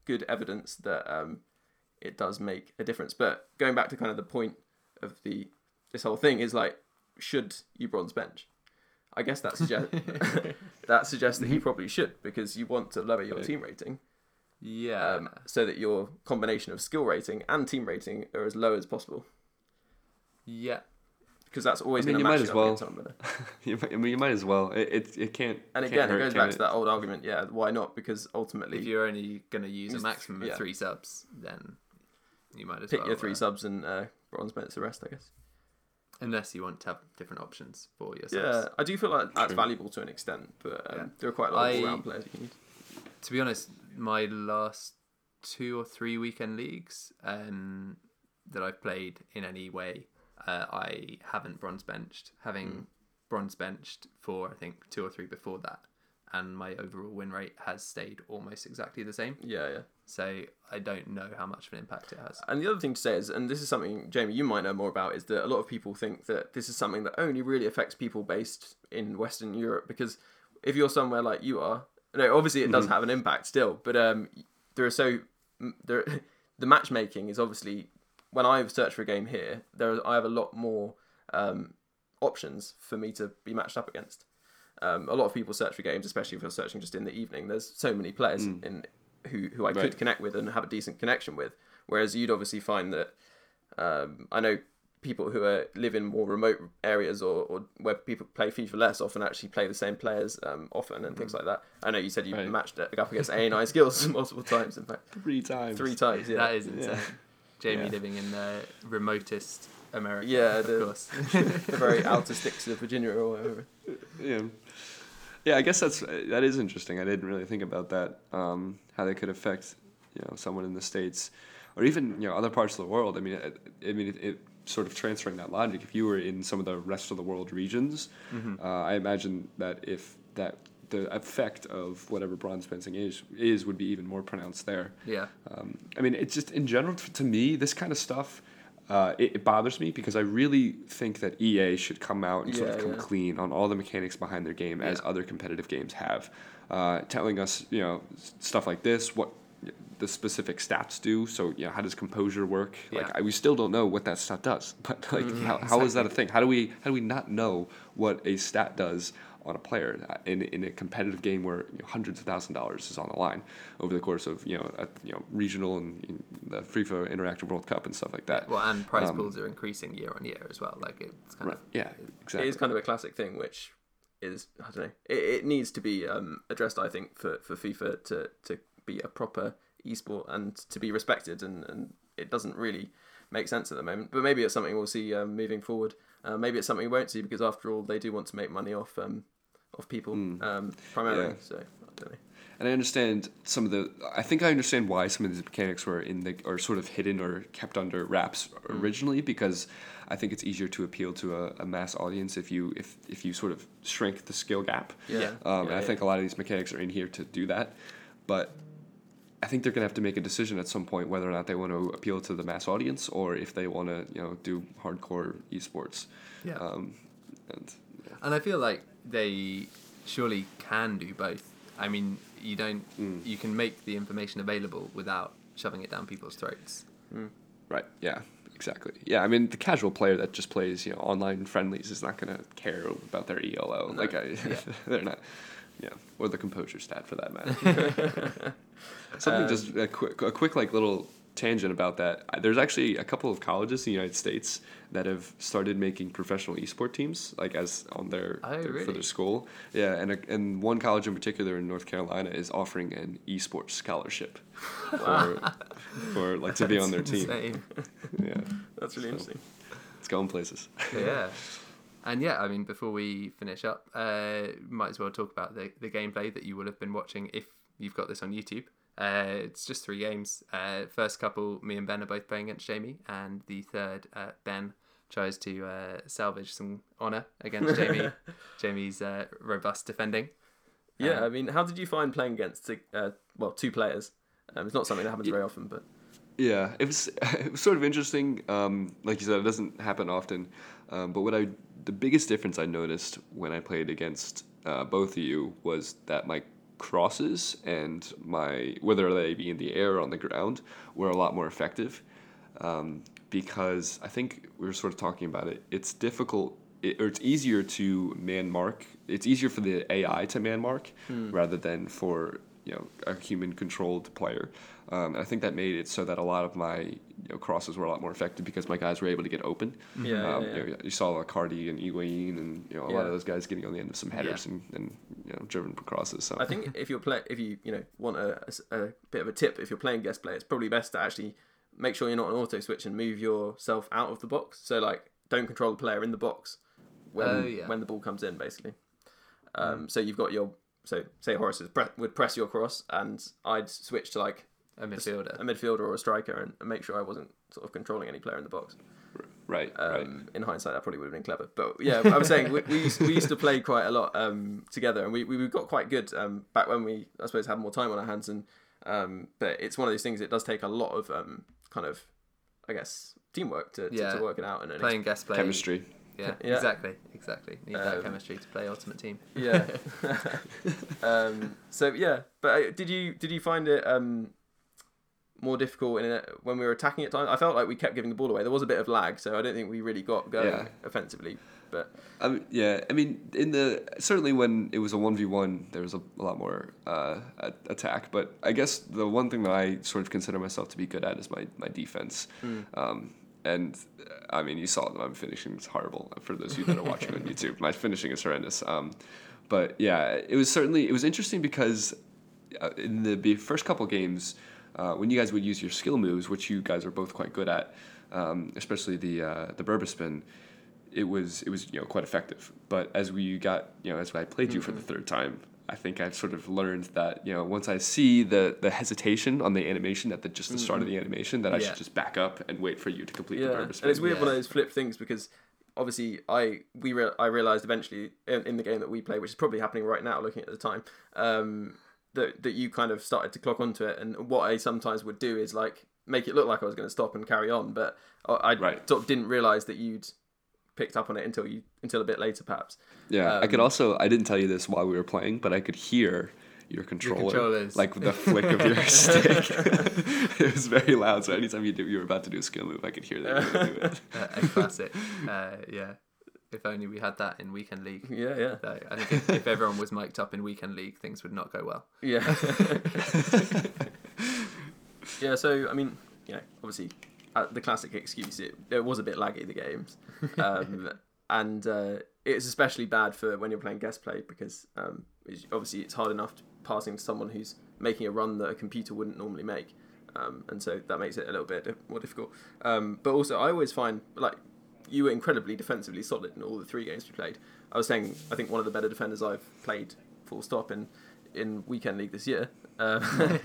good evidence that it does make a difference. But going back to kind of the point of this whole thing is like, should you bronze bench? I guess that suggests that you probably should, because you want to lower your team rating. Yeah. So that your combination of skill rating and team rating are as low as possible. Yeah. Because that's always going to you might match as up well. against someone better. you might as well. It can't. And can't again, hurt, it goes can back to that old argument. Yeah, why not? Because ultimately, If you're only going to use a Use- maximum of yeah. 3 subs, then you might as pick well. your 3 subs and bronze bench the rest, I guess. Unless you want to have different options for your subs. Yeah, I do feel like that's True. valuable to an extent, but Yeah. there are quite a lot of I- all-round players you need. To be honest, my last 2 or 3 weekend leagues that I've played in any way, I haven't bronze benched. Having bronze benched for, I think, 2 or 3 before that, and my overall win rate has stayed almost exactly the same. Yeah. So I don't know how much of an impact it has. And the other thing to say is, and this is something, Jamie, you might know more about, is that a lot of people think that this is something that only really affects people based in Western Europe, because if you're somewhere like you are, obviously it does have an impact still, but the matchmaking is obviously, when I've searched for a game here, I have a lot more options for me to be matched up against. A lot of people search for games, especially if you're searching just in the evening. There's so many players who I could Right. connect with and have a decent connection with. Whereas you'd obviously find that I know people who live in more remote areas or where people play FIFA less often actually play the same players often and things like that. I know you said you Right. matched up against A&I skills multiple times, in fact. 3 times. 3 times, yeah. That is insane. Jamie Yeah. living in the remotest America, Yeah, of course. the very outer sticks of Virginia or whatever. Yeah, I guess that is interesting. I didn't really think about that. How they could affect, someone in the States, or even other parts of the world. I mean, it sort of transferring that logic. If you were in some of the rest of the world regions, I imagine that if the effect of whatever bronze fencing is would be even more pronounced there. Yeah. I mean, it's just in general to me, this kind of stuff. It bothers me because I really think that EA should come out and sort of come clean on all the mechanics behind their game as other competitive games have, telling us stuff like this, what the specific stats do. So how does composure work? Like we still don't know what that stat does, but like how is that a thing? How do we not know what a stat does on a player in a competitive game where hundreds of $1,000s is on the line over the course of regional and the FIFA Interactive World Cup and stuff like that. Well, and prize pools are increasing year on year as well. Like it's kind of Exactly. It is kind of a classic thing, which is, I don't know, it needs to be addressed, I think, for FIFA to be a proper esport and to be respected, and it doesn't really make sense at the moment. But maybe it's something we'll see moving forward. Maybe it's something we won't see, because after all, they do want to make money off people primarily. Yeah. So I don't know. And I understand I think I understand why some of these mechanics were or sort of hidden or kept under wraps originally, because I think it's easier to appeal to a mass audience if you sort of shrink the skill gap. And I think a lot of these mechanics are in here to do that, but I think they're gonna have to make a decision at some point whether or not they want to appeal to the mass audience or if they want to do hardcore esports. And I feel like they surely can do both. I mean, you can make the information available without shoving it down people's throats. Right. Yeah. Exactly. Yeah. I mean, the casual player that just plays online friendlies is not gonna care about their ELO. No. They're not. Yeah. Or the composure stat for that matter. Something just a quick like little tangent about that. There's actually a couple of colleges in the United States that have started making professional esport teams, like as on for their school. Yeah, and one college in particular in North Carolina is offering an esports scholarship for like to be on their team. Insane. Yeah, That's really interesting. it's going places. Yeah. And I mean, before we finish up, might as well talk about the gameplay that you will have been watching if you've got this on YouTube. It's just 3 games. First couple, me and Ben are both playing against Jamie, and the third, Ben tries to salvage some honour against Jamie. Jamie's robust defending. I mean, how did you find playing against 2 players? It's not something that happens very often, but Yeah, it was sort of interesting. Like you said, it doesn't happen often. But the biggest difference I noticed when I played against both of you was that my crosses and whether they be in the air or on the ground, were a lot more effective. Because I think we were sort of talking about it. It's difficult, or it's easier to man mark. It's easier for the AI to man mark rather than for a human controlled player. And I think that made it so that a lot of my crosses were a lot more effective because my guys were able to get open. You saw Cardi and Higuain and a lot of those guys getting on the end of some headers and driven crosses. So I think if you want a bit of a tip, if you're playing guest play, it's probably best to actually make sure you're not an auto switch and move yourself out of the box. So like, don't control the player in the box when the ball comes in, basically. So you've got say Horace would press your cross, and I'd switch to like a midfielder or a striker, and make sure I wasn't sort of controlling any player in the box. Right. In hindsight, that probably would have been clever. But yeah, I was saying we used to play quite a lot together, and we got quite good back when we, I suppose, had more time on our hands. And but it's one of those things. It does take a lot of kind of, I guess, teamwork to work it out. And playing guest play. Chemistry. Yeah, exactly. Need that chemistry to play Ultimate Team. Yeah. So yeah, but did you find it more difficult when we were attacking at times? I felt like we kept giving the ball away. There was a bit of lag, so I don't think we really got going offensively. But I mean, certainly when it was a 1v1, there was a lot more attack. But I guess the one thing that I sort of consider myself to be good at is my defense. And I mean, you saw that my finishing is horrible. For those of you that are watching on YouTube, my finishing is horrendous. But yeah, it was interesting because in the first couple games, when you guys would use your skill moves, which you guys are both quite good at, especially the Berba spin, it was quite effective. But as as I played you for the third time, I think I've sort of learned that once I see the hesitation on the animation at the start of the animation, that I should just back up and wait for you to complete the Berba spin. And it's weird one of those flip things, because obviously I realized eventually in the game that we play, which is probably happening right now, looking at the time, that you kind of started to clock onto it. And what I sometimes would do is like make it look like I was going to stop and carry on, but I sort of didn't realize that you'd picked up on it until a bit later, perhaps. Yeah, I didn't tell you this while we were playing, but I could hear your controller, like the flick of your stick. It was very loud, so anytime you were about to do a skill move, I could hear that you were going to do it. A classic. Yeah. If only we had that in Weekend League. Yeah. So I think if everyone was mic'd up in Weekend League, things would not go well. Yeah. Yeah, so, I mean, obviously, the classic excuse, it was a bit laggy, the games. And it's especially bad for when you're playing guest play, because obviously it's hard enough passing to someone who's making a run that a computer wouldn't normally make. And so that makes it a little bit more difficult. But also, I always find, like, you were incredibly defensively solid in all the 3 games we played. I was saying, I think one of the better defenders I've played, full stop, in Weekend League this year. And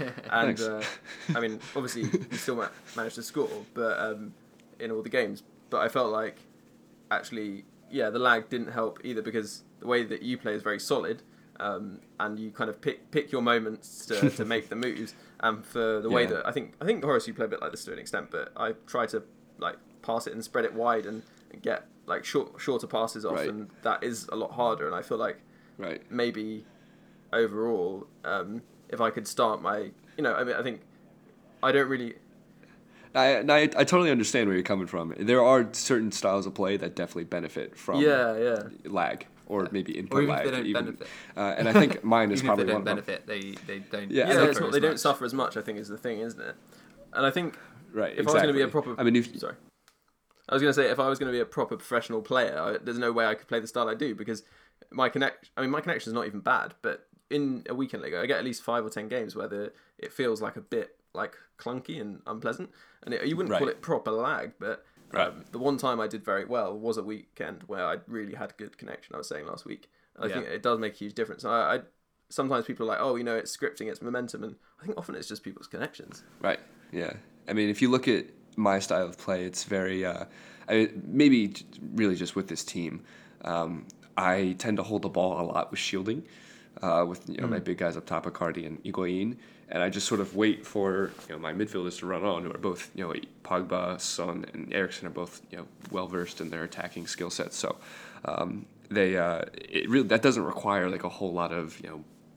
I mean, obviously you still managed to score, but in all the games. But I felt like actually, the lag didn't help either, because the way that you play is very solid, and you kind of pick your moments to make the moves. And for the way that I think Horace, you play a bit like this to an extent, but I try to like pass it and spread it wide and get like shorter passes off, and that is a lot harder. And I feel like maybe overall, if I could start my, I think I don't really. I totally understand where you're coming from. There are certain styles of play that definitely benefit from lag, or maybe input or even lag. If they don't benefit. And I think mine is probably one of them. Even if they don't benefit, they don't. Yeah, they don't suffer as much, I think, is the thing, isn't it? And I think if I was going to be a proper, I was going to say, if I was going to be a proper professional player, there's no way I could play the style I do, because my connection is not even bad, but in a Weekend League, I get at least 5 or 10 games where it feels like a bit like clunky and unpleasant, and you wouldn't call it proper lag, but the one time I did very well was a weekend where I really had good connection. I was saying last week, and I think it does make a huge difference. I sometimes people are like, oh, it's scripting, it's momentum, and I think often it's just people's connections. Right. Yeah. I mean, if you look at my style of play, it's very maybe really just with this team, I tend to hold the ball a lot with shielding. With my big guys up top, Icardi and Higuain, and I just sort of wait for my midfielders to run on, who are both Pogba, Son, and Eriksen are both well versed in their attacking skill sets. So it really that doesn't require like a whole lot of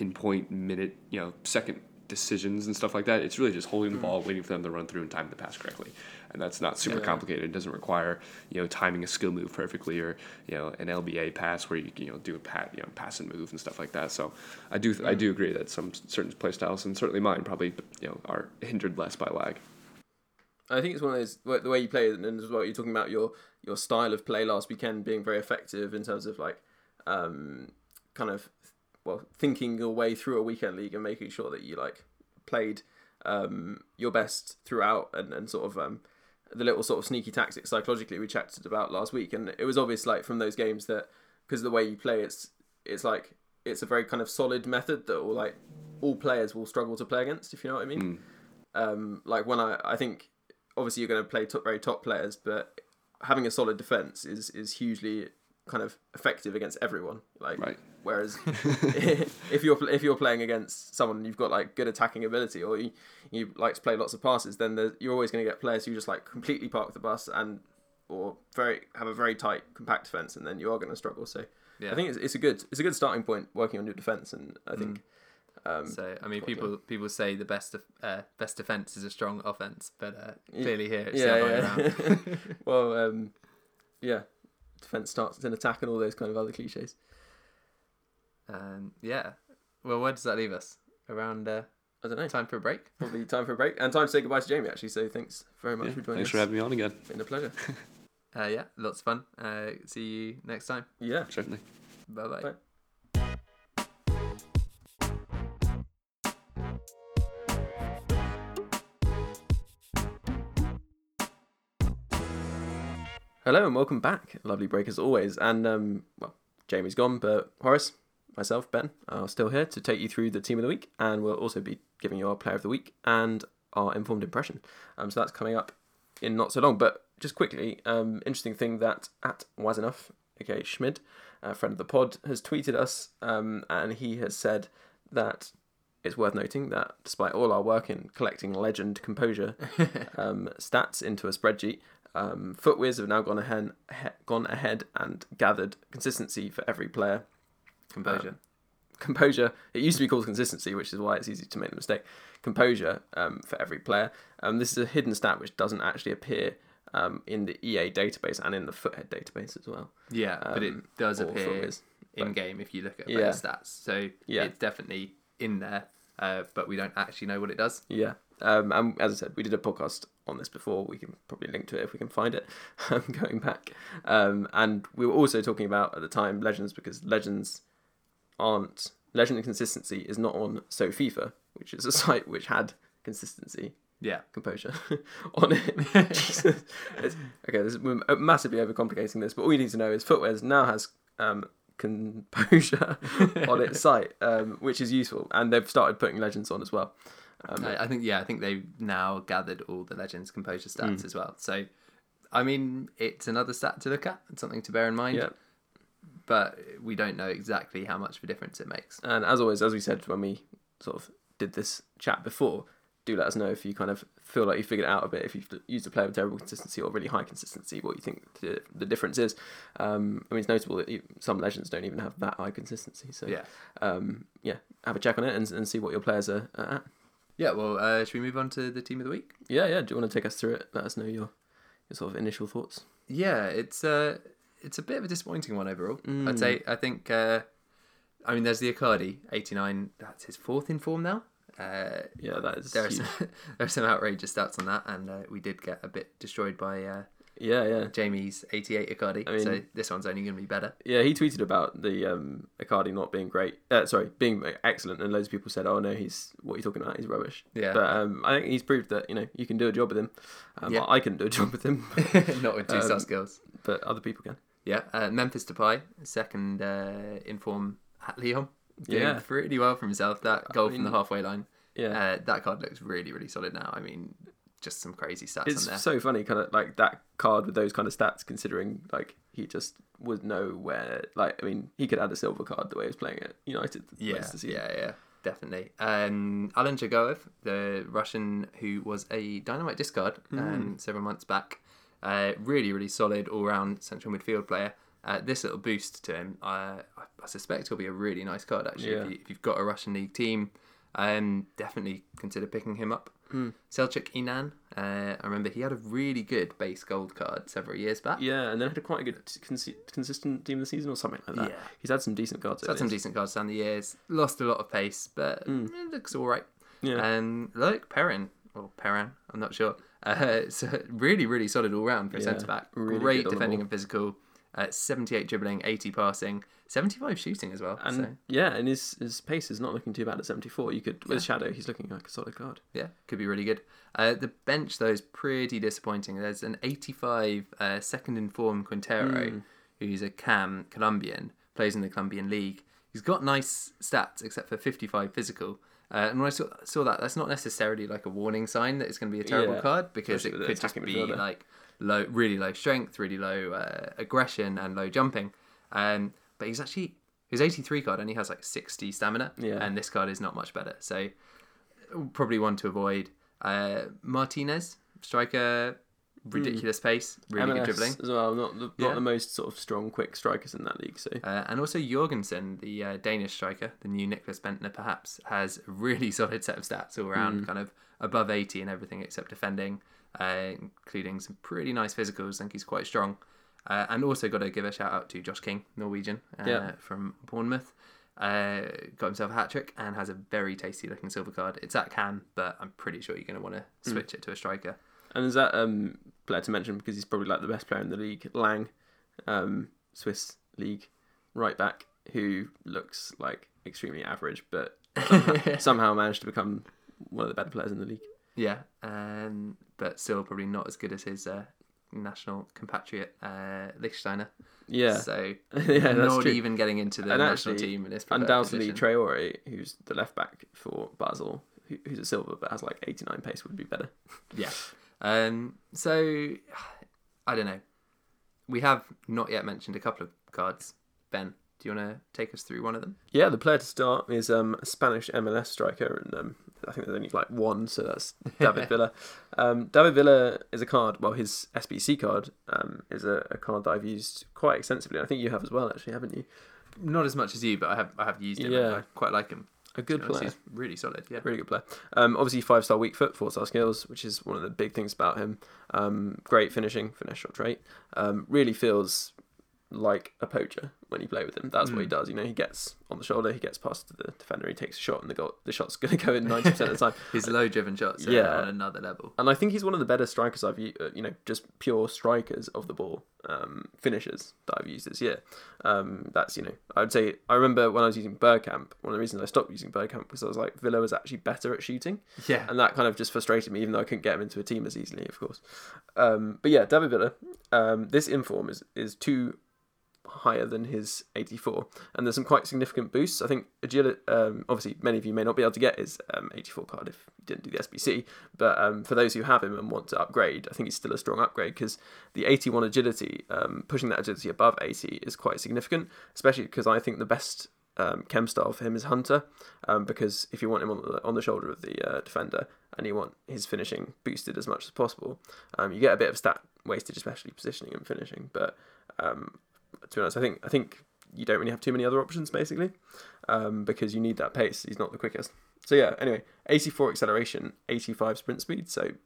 pinpoint minute, second decisions and stuff like that. It's really just holding the ball, waiting for them to run through and time the pass correctly. And that's not super complicated. It doesn't require, timing a skill move perfectly or, an LBA pass where you do a pass and move and stuff like that. So I do agree that some certain play styles, and certainly mine, probably, are hindered less by lag. I think it's one of those, the way you play, and as well, you're talking about your style of play last weekend being very effective in terms of thinking your way through a weekend league and making sure that you played your best throughout, and sort of the little sort of sneaky tactics psychologically we chatted about last week. And it was obvious from those games that, because of the way you play, it's a very kind of solid method that all players will struggle to play against, if you know what I mean. When I think obviously you're going to play very top players, but having a solid defense is hugely kind of effective against everyone. Right. Whereas if you're playing against someone you've got good attacking ability, or you like to play lots of passes, then you're always going to get players who just completely park the bus or have a very tight compact defense, and then you are going to struggle. So I think it's a good starting point working on your defense, and I think. People say the best defense is a strong offense, but clearly here it's the other way around. Well, defense starts in attack and all those kind of other cliches. Well, where does that leave us? Around I don't know. Time for a break? Probably time for a break, and time to say goodbye to Jamie, actually. So thanks very much for joining us. Thanks for having me on again. It's been a pleasure. Lots of fun. See you next time. Yeah, certainly. Bye-bye. Bye. Hello and welcome back, lovely break as always. And Jamie's gone, but Horace, myself, Ben, are still here to take you through the team of the week, and we'll also be giving you our player of the week and our informed impression. So that's coming up in not so long. But just quickly, interesting thing that at Enough, aka Schmid, a friend of the pod, has tweeted us, and he has said that it's worth noting that despite all our work in collecting legend composure stats into a spreadsheet, FootWiz have now gone ahead and gathered consistency for every player. Composure. It used to be called consistency, which is why it's easy to make the mistake. Composure for every player. This is a hidden stat which doesn't actually appear in the EA database and in the Foothead database as well. Yeah, but it does appear in game if you look at player stats. So it's definitely in there, but we don't actually know what it does. Yeah. And as I said, we did a podcast on this before. We can probably link to it if we can find it going back. And we were also talking about at the time Legends, because Legend consistency is not on SoFIFA, which is a site which had consistency. Yeah, composure on it. Jesus. We're massively overcomplicating this, but all you need to know is FootWiz now has composure on its site, which is useful, and they've started putting Legends on as well. I think they've now gathered all the Legends composure stats as well. So, I mean, it's another stat to look at and something to bear in mind. Yeah. But we don't know exactly how much of a difference it makes. And as always, as we said when we sort of did this chat before, do let us know if you kind of feel like you figured it out a bit, if you've used a player with terrible consistency or really high consistency, what you think the difference is. I mean, it's notable that some Legends don't even have that high consistency. So, have a check on it and see what your players are at. Yeah, well, should we move on to the team of the week? Yeah. Do you want to take us through it? Let us know your sort of initial thoughts. Yeah, it's a bit of a disappointing one overall. I'd say. I think. I mean, there's the Icardi, 89. That's his fourth in form now. That is. There are some outrageous stats on that, and we did get a bit destroyed by. Jamie's 88 Icardi. I mean, so this one's only going to be better. Yeah, he tweeted about the Icardi not being great. Being excellent, and loads of people said, "Oh no, what are you talking about? He's rubbish." Yeah. But I think he's proved that you can do a job with him. I couldn't do a job with him. Not with two star skills, but other people can. Yeah. Memphis Depay, second in form at Lyon. Doing pretty well for himself. That goal from the halfway line. Yeah. That card looks really, really solid now. I mean, just some crazy stats on there. It's so funny, kind of like that card with those kind of stats, considering like he just was nowhere. Like, I mean, he could add a silver card the way he was playing at United. Yeah, definitely. Alan Jagoev, the Russian who was a Dynamite discard several months back, really, really solid all-round central midfield player. This little boost to him, I suspect he'll be a really nice card actually. Yeah. If you've got a Russian league team, definitely consider picking him up. Selçuk Inan, I remember he had a really good base gold card several years back. Yeah, and then had a quite a good consistent team of the season or something like that. Yeah. He's had some decent cards. He's had some decent cards down the years. Lost a lot of pace, but it looks all right. Yeah. And look, Perrin, I'm not sure. So really, really solid all round for a centre back. really Great good on the defending ball. and physical. 78 dribbling, 80 passing, 75 shooting as well. And So and his pace is not looking too bad at 74. You could with Shadow, he's looking like a solid card. yeah, could be really good. The bench though is pretty disappointing. There's an 85 second in form Quintero, who's a Colombian, plays in the Colombian league. He's got nice stats except for 55 physical. And when I saw that, that's not necessarily like a warning sign that it's going to be a terrible Yeah, card, because especially it with could the just attacking be midfielder. like really low strength, really low aggression, and low jumping. But he's actually, his 83 card only has like 60 stamina, Yeah. and this card is not much better. So probably one to avoid. Martinez, striker, ridiculous pace, really good MLS dribbling. as well. Not Yeah. the most sort of strong, quick strikers in that league. So And also Jorgensen, the Danish striker, the new Nicholas Bentner perhaps, has a really solid set of stats all around, kind of above 80 in everything except defending, including some pretty nice physicals. I think he's quite strong. And also got to give a shout out to Josh King, Norwegian, from Bournemouth. Got himself a hat-trick and has a very tasty looking silver card. It's at Cam, but I'm pretty sure you're going to want to switch it to a striker. and is that player to mention because he's probably like the best player in the league, Lang, Swiss league right back, who looks like extremely average, but somehow managed to become one of the better players in the league. Yeah, but still probably not as good as his national compatriot, Lichtsteiner. Yeah, So yeah, that's not true. even getting into the And national actually, team in his preferred Undoubtedly, position. Traore, who's the left back for Basel, who's a silver but has like 89 pace, would be better. Yeah. So I don't know. We have not yet mentioned a couple of cards. Ben, do you want to take us through one of them? Yeah, the player to start is a Spanish MLS striker, and I think there's only like one, so that's David Villa. David Villa is a card. Well, his SBC card is a card that I've used quite extensively. I think you have as well, actually, haven't you? Not as much as you, but I have used him. Yeah. And I quite like him. A good To be honest, player. He's really solid. Yeah. Really good player. Obviously, 5-star weak foot, 4-star skills, which is one of the big things about him. Great finishing, finesse shot trait. Really feels like a poacher when you play with him. That's what he does. You know, he gets on the shoulder, he gets past the defender, he takes a shot, and the shot's going to go in 90% of the time. His low-driven shots are Yeah. on another level. And I think he's one of the better strikers I've used, just pure strikers of the ball, finishers that I've used this year. That's, I would say, I remember when I was using Bergkamp, one of the reasons I stopped using Bergkamp was I was like, Villa was actually better at shooting. Yeah. And that kind of just frustrated me, even though I couldn't get him into a team as easily, of course. But yeah, David Villa, this inform is too higher than his 84, and there's some quite significant boosts. I think agility, obviously many of you may not be able to get his 84 card if you didn't do the SBC, but for those who have him and want to upgrade, I think he's still a strong upgrade, because the 81 agility, pushing that agility above 80 is quite significant, especially because I think the best chem style for him is Hunter, because if you want him on the shoulder of the defender and you want his finishing boosted as much as possible, you get a bit of stat wastage, especially positioning and finishing, but to be honest, I think you don't really have too many other options, basically, because you need that pace. He's not the quickest. So yeah, anyway, 84 acceleration, 85 sprint speed.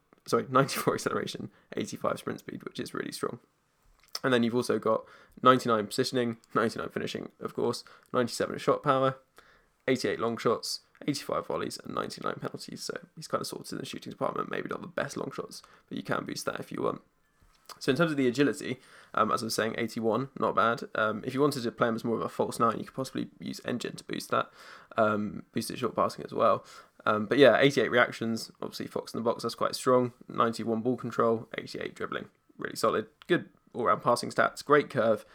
94 acceleration, 85 sprint speed, which is really strong. And then you've also got 99 positioning, 99 finishing, of course, 97 shot power, 88 long shots, 85 volleys, and 99 penalties. So he's kind of sorted in the shooting department. Maybe not the best long shots, but you can boost that if you want. So in terms of the agility, as I was saying, 81, not bad. If you wanted to play him as more of a false 9, you could possibly use Engine to boost that, boost his short passing as well. But yeah, 88 reactions, obviously Fox in the box, that's quite strong. 91 ball control, 88 dribbling, really solid. Good all-round passing stats, great curve.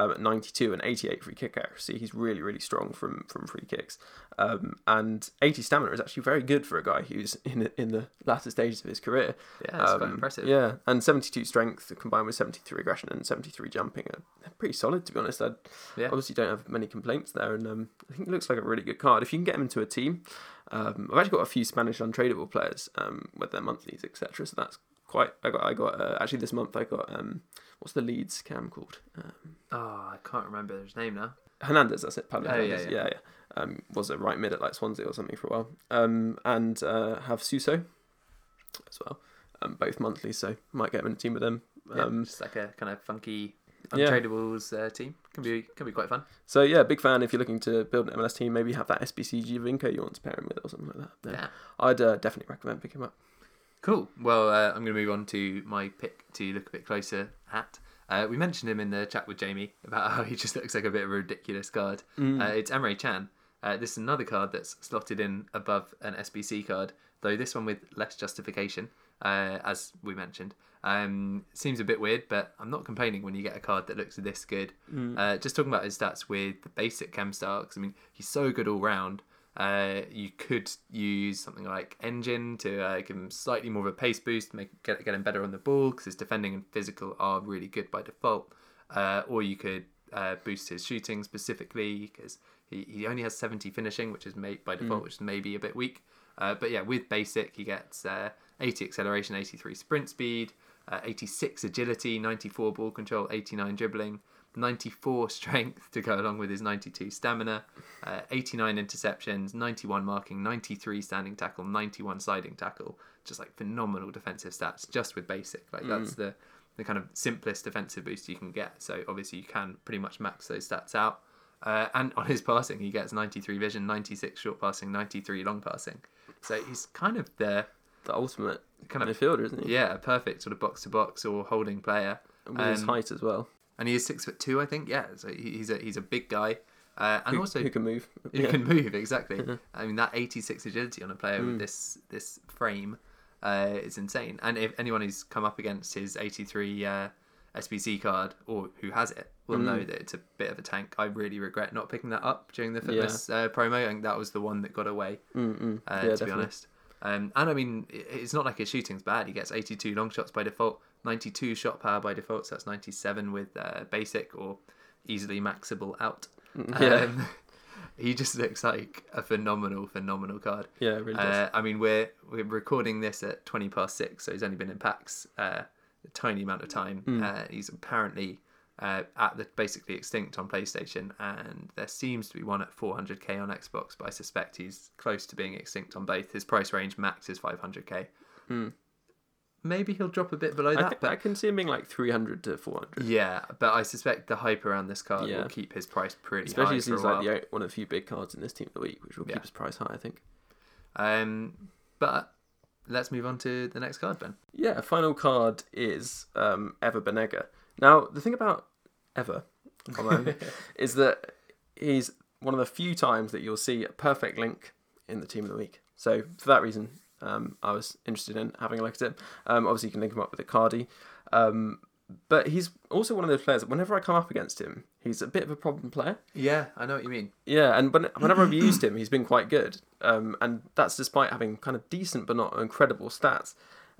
92 and 88 free kick accuracy. He's really, really strong from free kicks. And 80 stamina is actually very good for a guy who's in the latter stages of his career. Yeah, it's quite impressive. Yeah, and 72 strength combined with 73 aggression and 73 jumping are pretty solid, to be honest. I obviously don't have many complaints there, and I think it looks like a really good card. If you can get him into a team, I've actually got a few Spanish untradeable players with their monthlies, etc. So that's I got actually this month I got what's the Leeds cam called? I can't remember his name now. Hernandez, that's it. Pablo Oh, Hernandez. yeah. Was a right mid at like Swansea or something for a while. And have Suso as well. Both monthly, so might get him in a team with them. Just like a kind of funky Yeah. untradables team. Can be quite fun. So yeah, big fan. If you're looking to build an MLS team, maybe have that SBC Giovinco you want to pair him with or something like that. Then Yeah. I'd definitely recommend picking him up. Cool. Well, I'm going to move on to my pick to look a bit closer at. We mentioned him in the chat with Jamie about how he just looks like a bit of a ridiculous card. It's Emre Can. This is another card that's slotted in above an SBC card, though this one with less justification, as we mentioned. Seems a bit weird, but I'm not complaining when you get a card that looks this good. Just talking about his stats with the basic chem style, because I mean, he's so good all round. You could use something like Engine to give him slightly more of a pace boost, get him better on the ball, because his defending and physical are really good by default. Or you could boost his shooting specifically, because he only has 70 finishing, which is by default, which is maybe a bit weak. But yeah, with basic, he gets 80 acceleration, 83 sprint speed, 86 agility, 94 ball control, 89 dribbling, 94 strength to go along with his 92 stamina, 89 interceptions, 91 marking, 93 standing tackle, 91 sliding tackle. Just like phenomenal defensive stats just with basic. Like that's the kind of simplest defensive boost you can get. So obviously you can pretty much max those stats out. And on his passing, he gets 93 vision, 96 short passing, 93 long passing. So he's kind of the ultimate kind of midfielder, isn't he? Yeah, a perfect sort of box to box or holding player. And with his height as well. And he is 6'2", I think. Yeah, so he's a big guy, and also who can move. Who can move exactly. I mean, that 86 agility on a player with this frame is insane. And if anyone who's come up against his 83 SBC card or who has it will know that it's a bit of a tank. I really regret not picking that up during the fitness promo. I think that was the one that got away. To be honest. And I mean, it's not like his shooting's bad. He gets 82 long shots by default, 92 shot power by default, so that's 97 with basic or easily maxable out. He just looks like a phenomenal card. Yeah, it really does. I mean, we're recording this at 6:20, so he's only been in packs a tiny amount of time. He's apparently at the basically extinct on PlayStation, and there seems to be one at 400k on Xbox, but I suspect he's close to being extinct on both. His price range max is 500k. Maybe he'll drop a bit below that. But I can see him being like 300 to 400. Yeah, but I suspect the hype around this card will keep his price pretty Especially high. Especially since he's like one of the few big cards in this team of the week, which will keep his price high, I think. But let's move on to the next card, Ben. Yeah, final card is Ever Banega. Now, the thing about Ever is that he's one of the few times that you'll see a perfect link in the team of the week. So for that reason, I was interested in having a look at it. Obviously, you can link him up with Icardi. But he's also one of those players that whenever I come up against him, he's a bit of a problem player. Yeah, I know what you mean. Yeah, and whenever I've used him, he's been quite good. And that's despite having kind of decent but not incredible stats.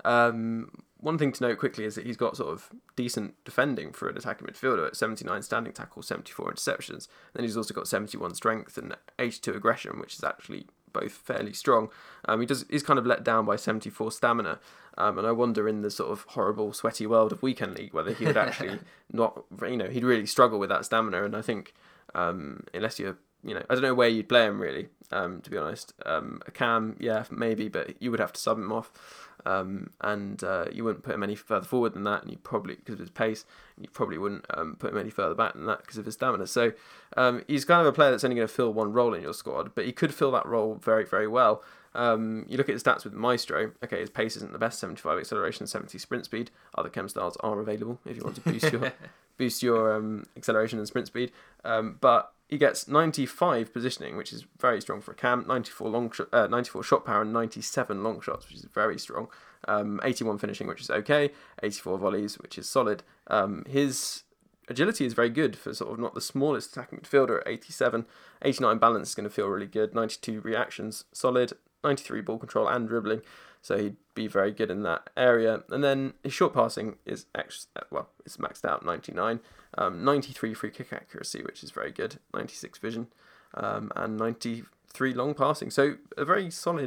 One thing to note quickly is that he's got sort of decent defending for an attacking midfielder at 79 standing tackles, 74 interceptions. And then he's also got 71 strength and 82 aggression, which is actually both fairly strong. He's kind of let down by 74 stamina. And I wonder in the sort of horrible, sweaty world of Weekend League whether he would actually he'd really struggle with that stamina. And I think unless you're, I don't know where you'd play him really, to be honest. A cam, yeah, maybe, but you would have to sub him off. And you wouldn't put him any further forward than that, and you probably, because of his pace, you probably wouldn't put him any further back than that because of his stamina. So he's kind of a player that's only going to fill one role in your squad, but he could fill that role very, very well. You look at his stats with Maestro. Okay, his pace isn't the best, 75 acceleration, 70 sprint speed. Other chem styles are available if you want to boost your acceleration and sprint speed. But he gets 95 positioning, which is very strong for a cam. 94 shot power and 97 long shots, which is very strong. 81 finishing, which is okay. 84 volleys, which is solid. His agility is very good for sort of not the smallest attacking midfielder at 87. 89 balance is going to feel really good. 92 reactions, solid. 93 ball control and dribbling, so he'd be very good in that area. And then his short passing is it's maxed out, 99. 93 free kick accuracy, which is very good. 96 vision, and 93 long passing. So a very solid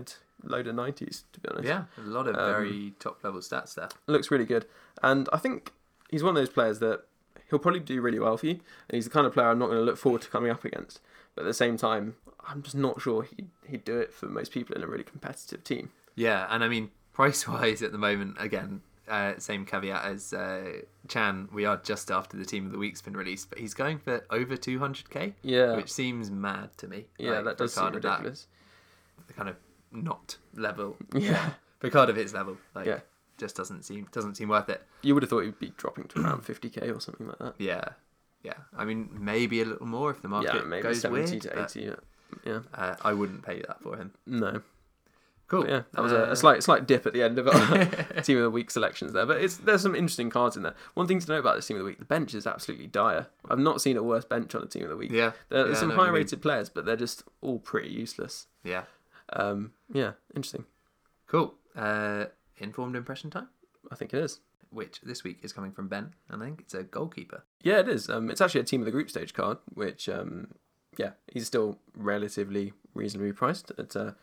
load of 90s, to be honest. Yeah, a lot of very top level stats there. Looks really good. And I think he's one of those players that he'll probably do really well for you. And he's the kind of player I'm not going to look forward to coming up against. But at the same time, I'm just not sure he'd do it for most people in a really competitive team. Yeah, and I mean, price-wise at the moment, again, same caveat as Chan, we are just after the Team of the Week's been released, but he's going for over 200k, Yeah. which seems mad to me. Yeah, that does seem ridiculous. The kind of not level. Yeah. For a card of his level, like, Yeah. just doesn't seem worth it. You would have thought he'd be dropping to around 50k or something like that. Yeah. I mean, maybe a little more if the market Yeah, maybe goes 70 weird, to but, 80. Yeah. I wouldn't pay that for him. No. Cool. But yeah, that was a slight dip at the end of our Team of the Week selections there. But there's some interesting cards in there. One thing to know about this Team of the Week, the bench is absolutely dire. I've not seen a worse bench on a Team of the Week. Yeah. There's some I know what you mean. high-rated players, but they're just all pretty useless. Yeah. Yeah, interesting. Cool. Informed impression time, I think it is. which this week is coming from Ben, and I think it's a goalkeeper. Yeah, it is. It's actually a Team of the Group stage card, which, he's still relatively reasonably priced at around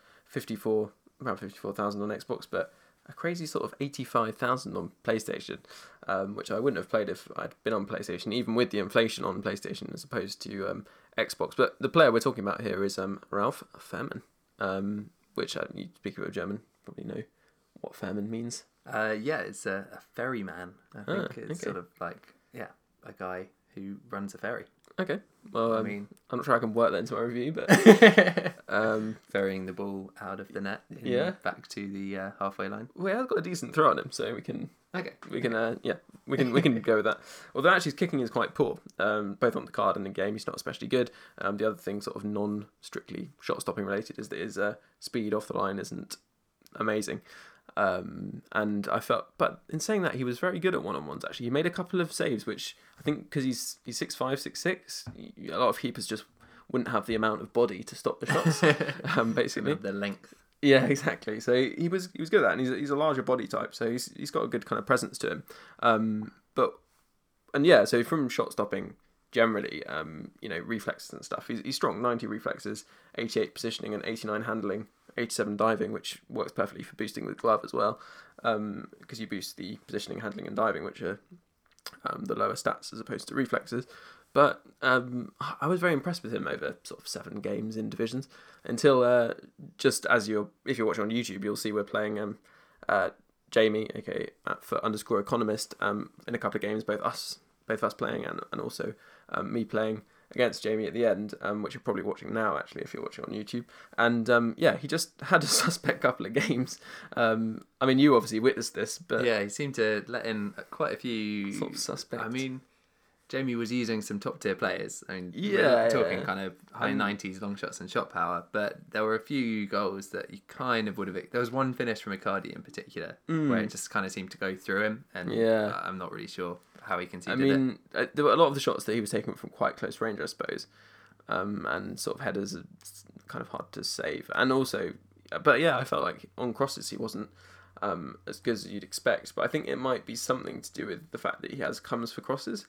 54,000 on Xbox, but a crazy sort of 85,000 on PlayStation, which I wouldn't have played if I'd been on PlayStation, even with the inflation on PlayStation as opposed to Xbox. But the player we're talking about here is Ralph Fährmann, which you speak of German, probably know what Fährmann means. Yeah, it's a ferryman. I think it's okay. sort of like, a guy who runs a ferry. Okay, well, I mean, I'm not sure I can work that into my review, but ferrying the ball out of the net, back to the halfway line. we have got a decent throw on him, so we can we can go with that. Although actually his kicking is quite poor, both on the card and in game. He's not especially good. The other thing, sort of non-strictly shot stopping related, is that his speed off the line isn't amazing. And I felt, but in saying that, he was very good at one-on-ones. Actually, he made a couple of saves, which I think because he's 6'5", 6'6", a lot of keepers just wouldn't have the amount of body to stop the shots. Basically, The length. yeah, exactly. So he was good at that, and he's a larger body type, so he's got a good kind of presence to him. So from shot stopping generally, reflexes and stuff, he's strong. 90 reflexes, 88 positioning, and 89 handling. 87 diving, which works perfectly for boosting with glove as well, because you boost the positioning, handling, and diving, which are the lower stats as opposed to reflexes. But I was very impressed with him over sort of 7 games in divisions until just as if you're watching on YouTube, you'll see we're playing Jamie, aka @foot_economist, in a couple of games, both us playing and also me playing against Jamie at the end, which you're probably watching now, actually, if you're watching on YouTube. And he just had a suspect couple of games. I mean, you obviously witnessed this, but Yeah, he seemed to let in quite a few sort of suspect. I mean, Jamie was using some top tier players. I mean, Yeah, we're talking yeah. kind of high 90s long shots and shot power, but there were a few goals that you kind of would have. There was one finish from Icardi in particular where it just kind of seemed to go through him, and Yeah. I'm not really sure how he I conceded mean, there were a lot of the shots that he was taking from quite close range, I suppose, and sort of headers are kind of hard to save. And also, but yeah, I felt like on crosses he wasn't as good as you'd expect. But I think it might be something to do with the fact that he has comes for crosses.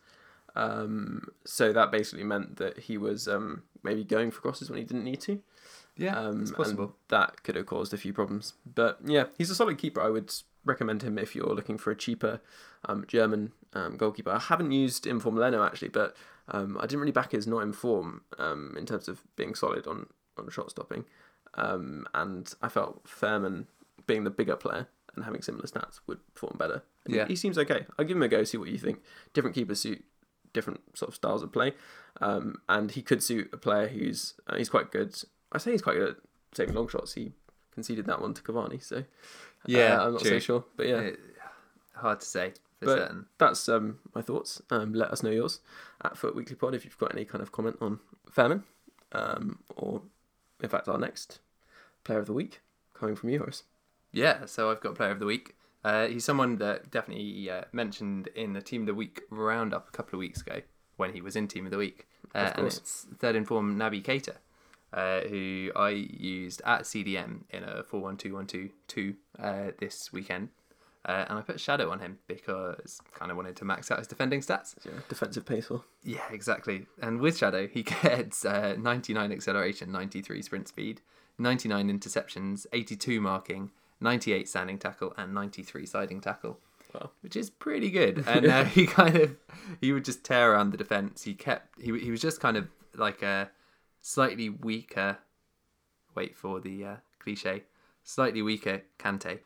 So that basically meant that he was maybe going for crosses when he didn't need to. Yeah, it's possible. And that could have caused a few problems. But yeah, he's a solid keeper. I would recommend him if you're looking for a cheaper German goalkeeper. I haven't used Inform Leno actually, but I didn't really back his not in form in terms of being solid on shot stopping. And I felt Fährmann, being the bigger player and having similar stats, would perform better. And Yeah. he seems okay. I'll give him a go, see what you think. Different keepers suit different sort of styles of play, and he could suit a player who's he's quite good. I say he's quite good at saving long shots. He conceded that one to Cavani, so I'm not so true. sure, but yeah. Hard to say for But certain. that's my thoughts. Let us know yours at Foot Weekly Pod if you've got any kind of comment on Fährmann, or in fact our next player of the week coming from you, Horace. Yeah, so I've got Player of the Week. He's someone that definitely mentioned in the Team of the Week roundup a couple of weeks ago when he was in Team of the Week. And course. it's third in form Naby Keita, who I used at CDM in a 4-1-2-1-2-2 this weekend. And I put Shadow on him because I kind of wanted to max out his defending stats. Yeah, defensive pacer. Yeah, exactly. And with Shadow, he gets 99 acceleration, 93 sprint speed, 99 interceptions, 82 marking, 98 standing tackle, and 93 siding tackle. Wow. Which is pretty good. And he would just tear around the defense. He was just kind of like a slightly weaker, wait for the cliche, slightly weaker Kante.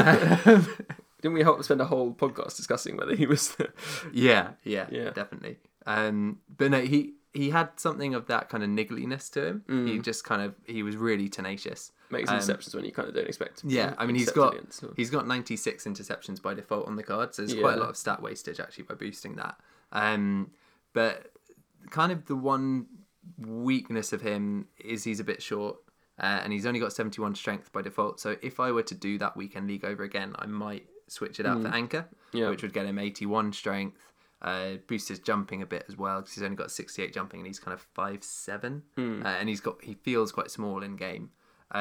Didn't we spend a whole podcast discussing whether he was Yeah, Yeah. definitely. But no, he had something of that kind of niggliness to him. He just he was really tenacious. makes interceptions when you kind of don't expect him? Yeah, I mean, he's intercept got 96 interceptions by default on the card, so there's quite a lot of stat wastage actually by boosting that. But kind of the one weakness of him is he's a bit short, and he's only got 71 strength by default. So if I were to do that weekend league over again, I might switch it out for Anchor, which would get him 81 strength. Boost his jumping a bit as well because he's only got 68 jumping and he's kind of 5'7", and he feels quite small in game.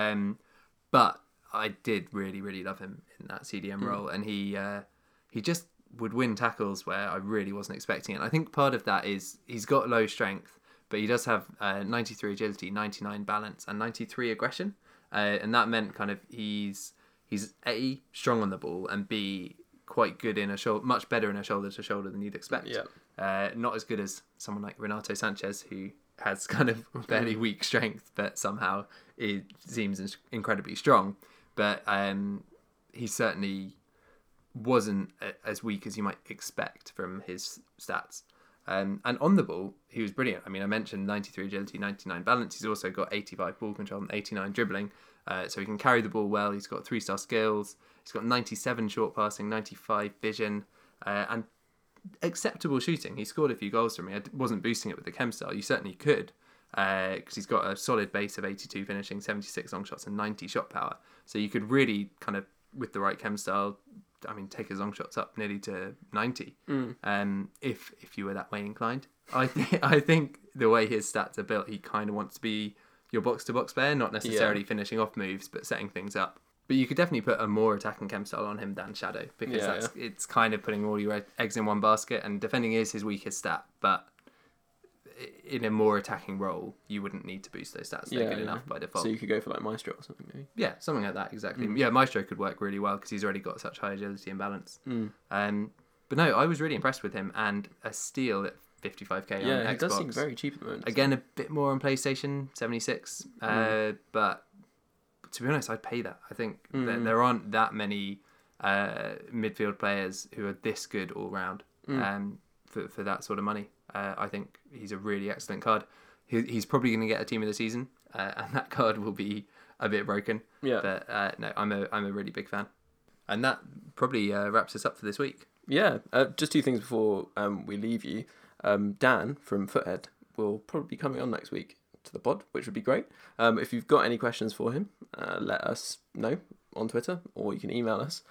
But I did really, really love him in that CDM role, and he just would win tackles where I really wasn't expecting it. And I think part of that is he's got low strength, but he does have 93 agility, 99 balance, and 93 aggression, and that meant kind of he's A, strong on the ball, and B, quite good in much better in a shoulder to shoulder than you'd expect. Yeah. Not as good as someone like Renato Sanchez, who has kind of fairly weak strength, but somehow it seems incredibly strong. But he certainly wasn't as weak as you might expect from his stats. And on the ball, he was brilliant. I mean, I mentioned 93 agility, 99 balance. He's also got 85 ball control and 89 dribbling. So he can carry the ball well. He's got 3-star skills. He's got 97 short passing, 95 vision, and acceptable shooting. He scored a few goals for me. I wasn't boosting it with the chem style. You certainly could, because he's got a solid base of 82 finishing, 76 long shots, and 90 shot power. So you could really kind of, with the right chem style, I mean, take his long shots up nearly to 90. If you were that way inclined. I think the way his stats are built, he kind of wants to be your box-to-box player, not necessarily finishing off moves, but setting things up. But you could definitely put a more attacking chem style on him than Shadow, because it's kind of putting all your eggs in one basket, and defending is his weakest stat, but in a more attacking role, you wouldn't need to boost those stats. They're good enough by default. So you could go for like Maestro or something, maybe? Yeah, something like that, exactly. Yeah, Maestro could work really well because he's already got such high agility and balance. But no, I was really impressed with him, and a steal at 55k on Xbox. Yeah, it does seem very cheap at the moment. Again, a bit more on PlayStation, 76. But to be honest, I'd pay that. I think that there aren't that many midfield players who are this good all round for that sort of money. I think he's a really excellent card. He's probably going to get a team of the season, and that card will be a bit broken. Yeah. But no, I'm a really big fan. And that probably wraps us up for this week. Yeah. Just two things before we leave you. Dan from Foothead will probably be coming on next week to the pod, which would be great. If you've got any questions for him, let us know on Twitter, or you can email us,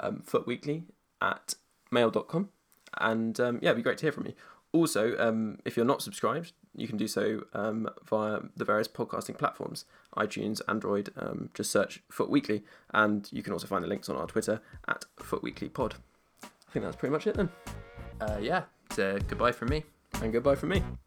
footweekly@mail.com. And it'd be great to hear from you. Also, if you're not subscribed, you can do so via the various podcasting platforms, iTunes, Android. Just search Foot Weekly, and you can also find the links on our Twitter @FootWeeklyPod. I think that's pretty much it then. So goodbye from me. And goodbye from me.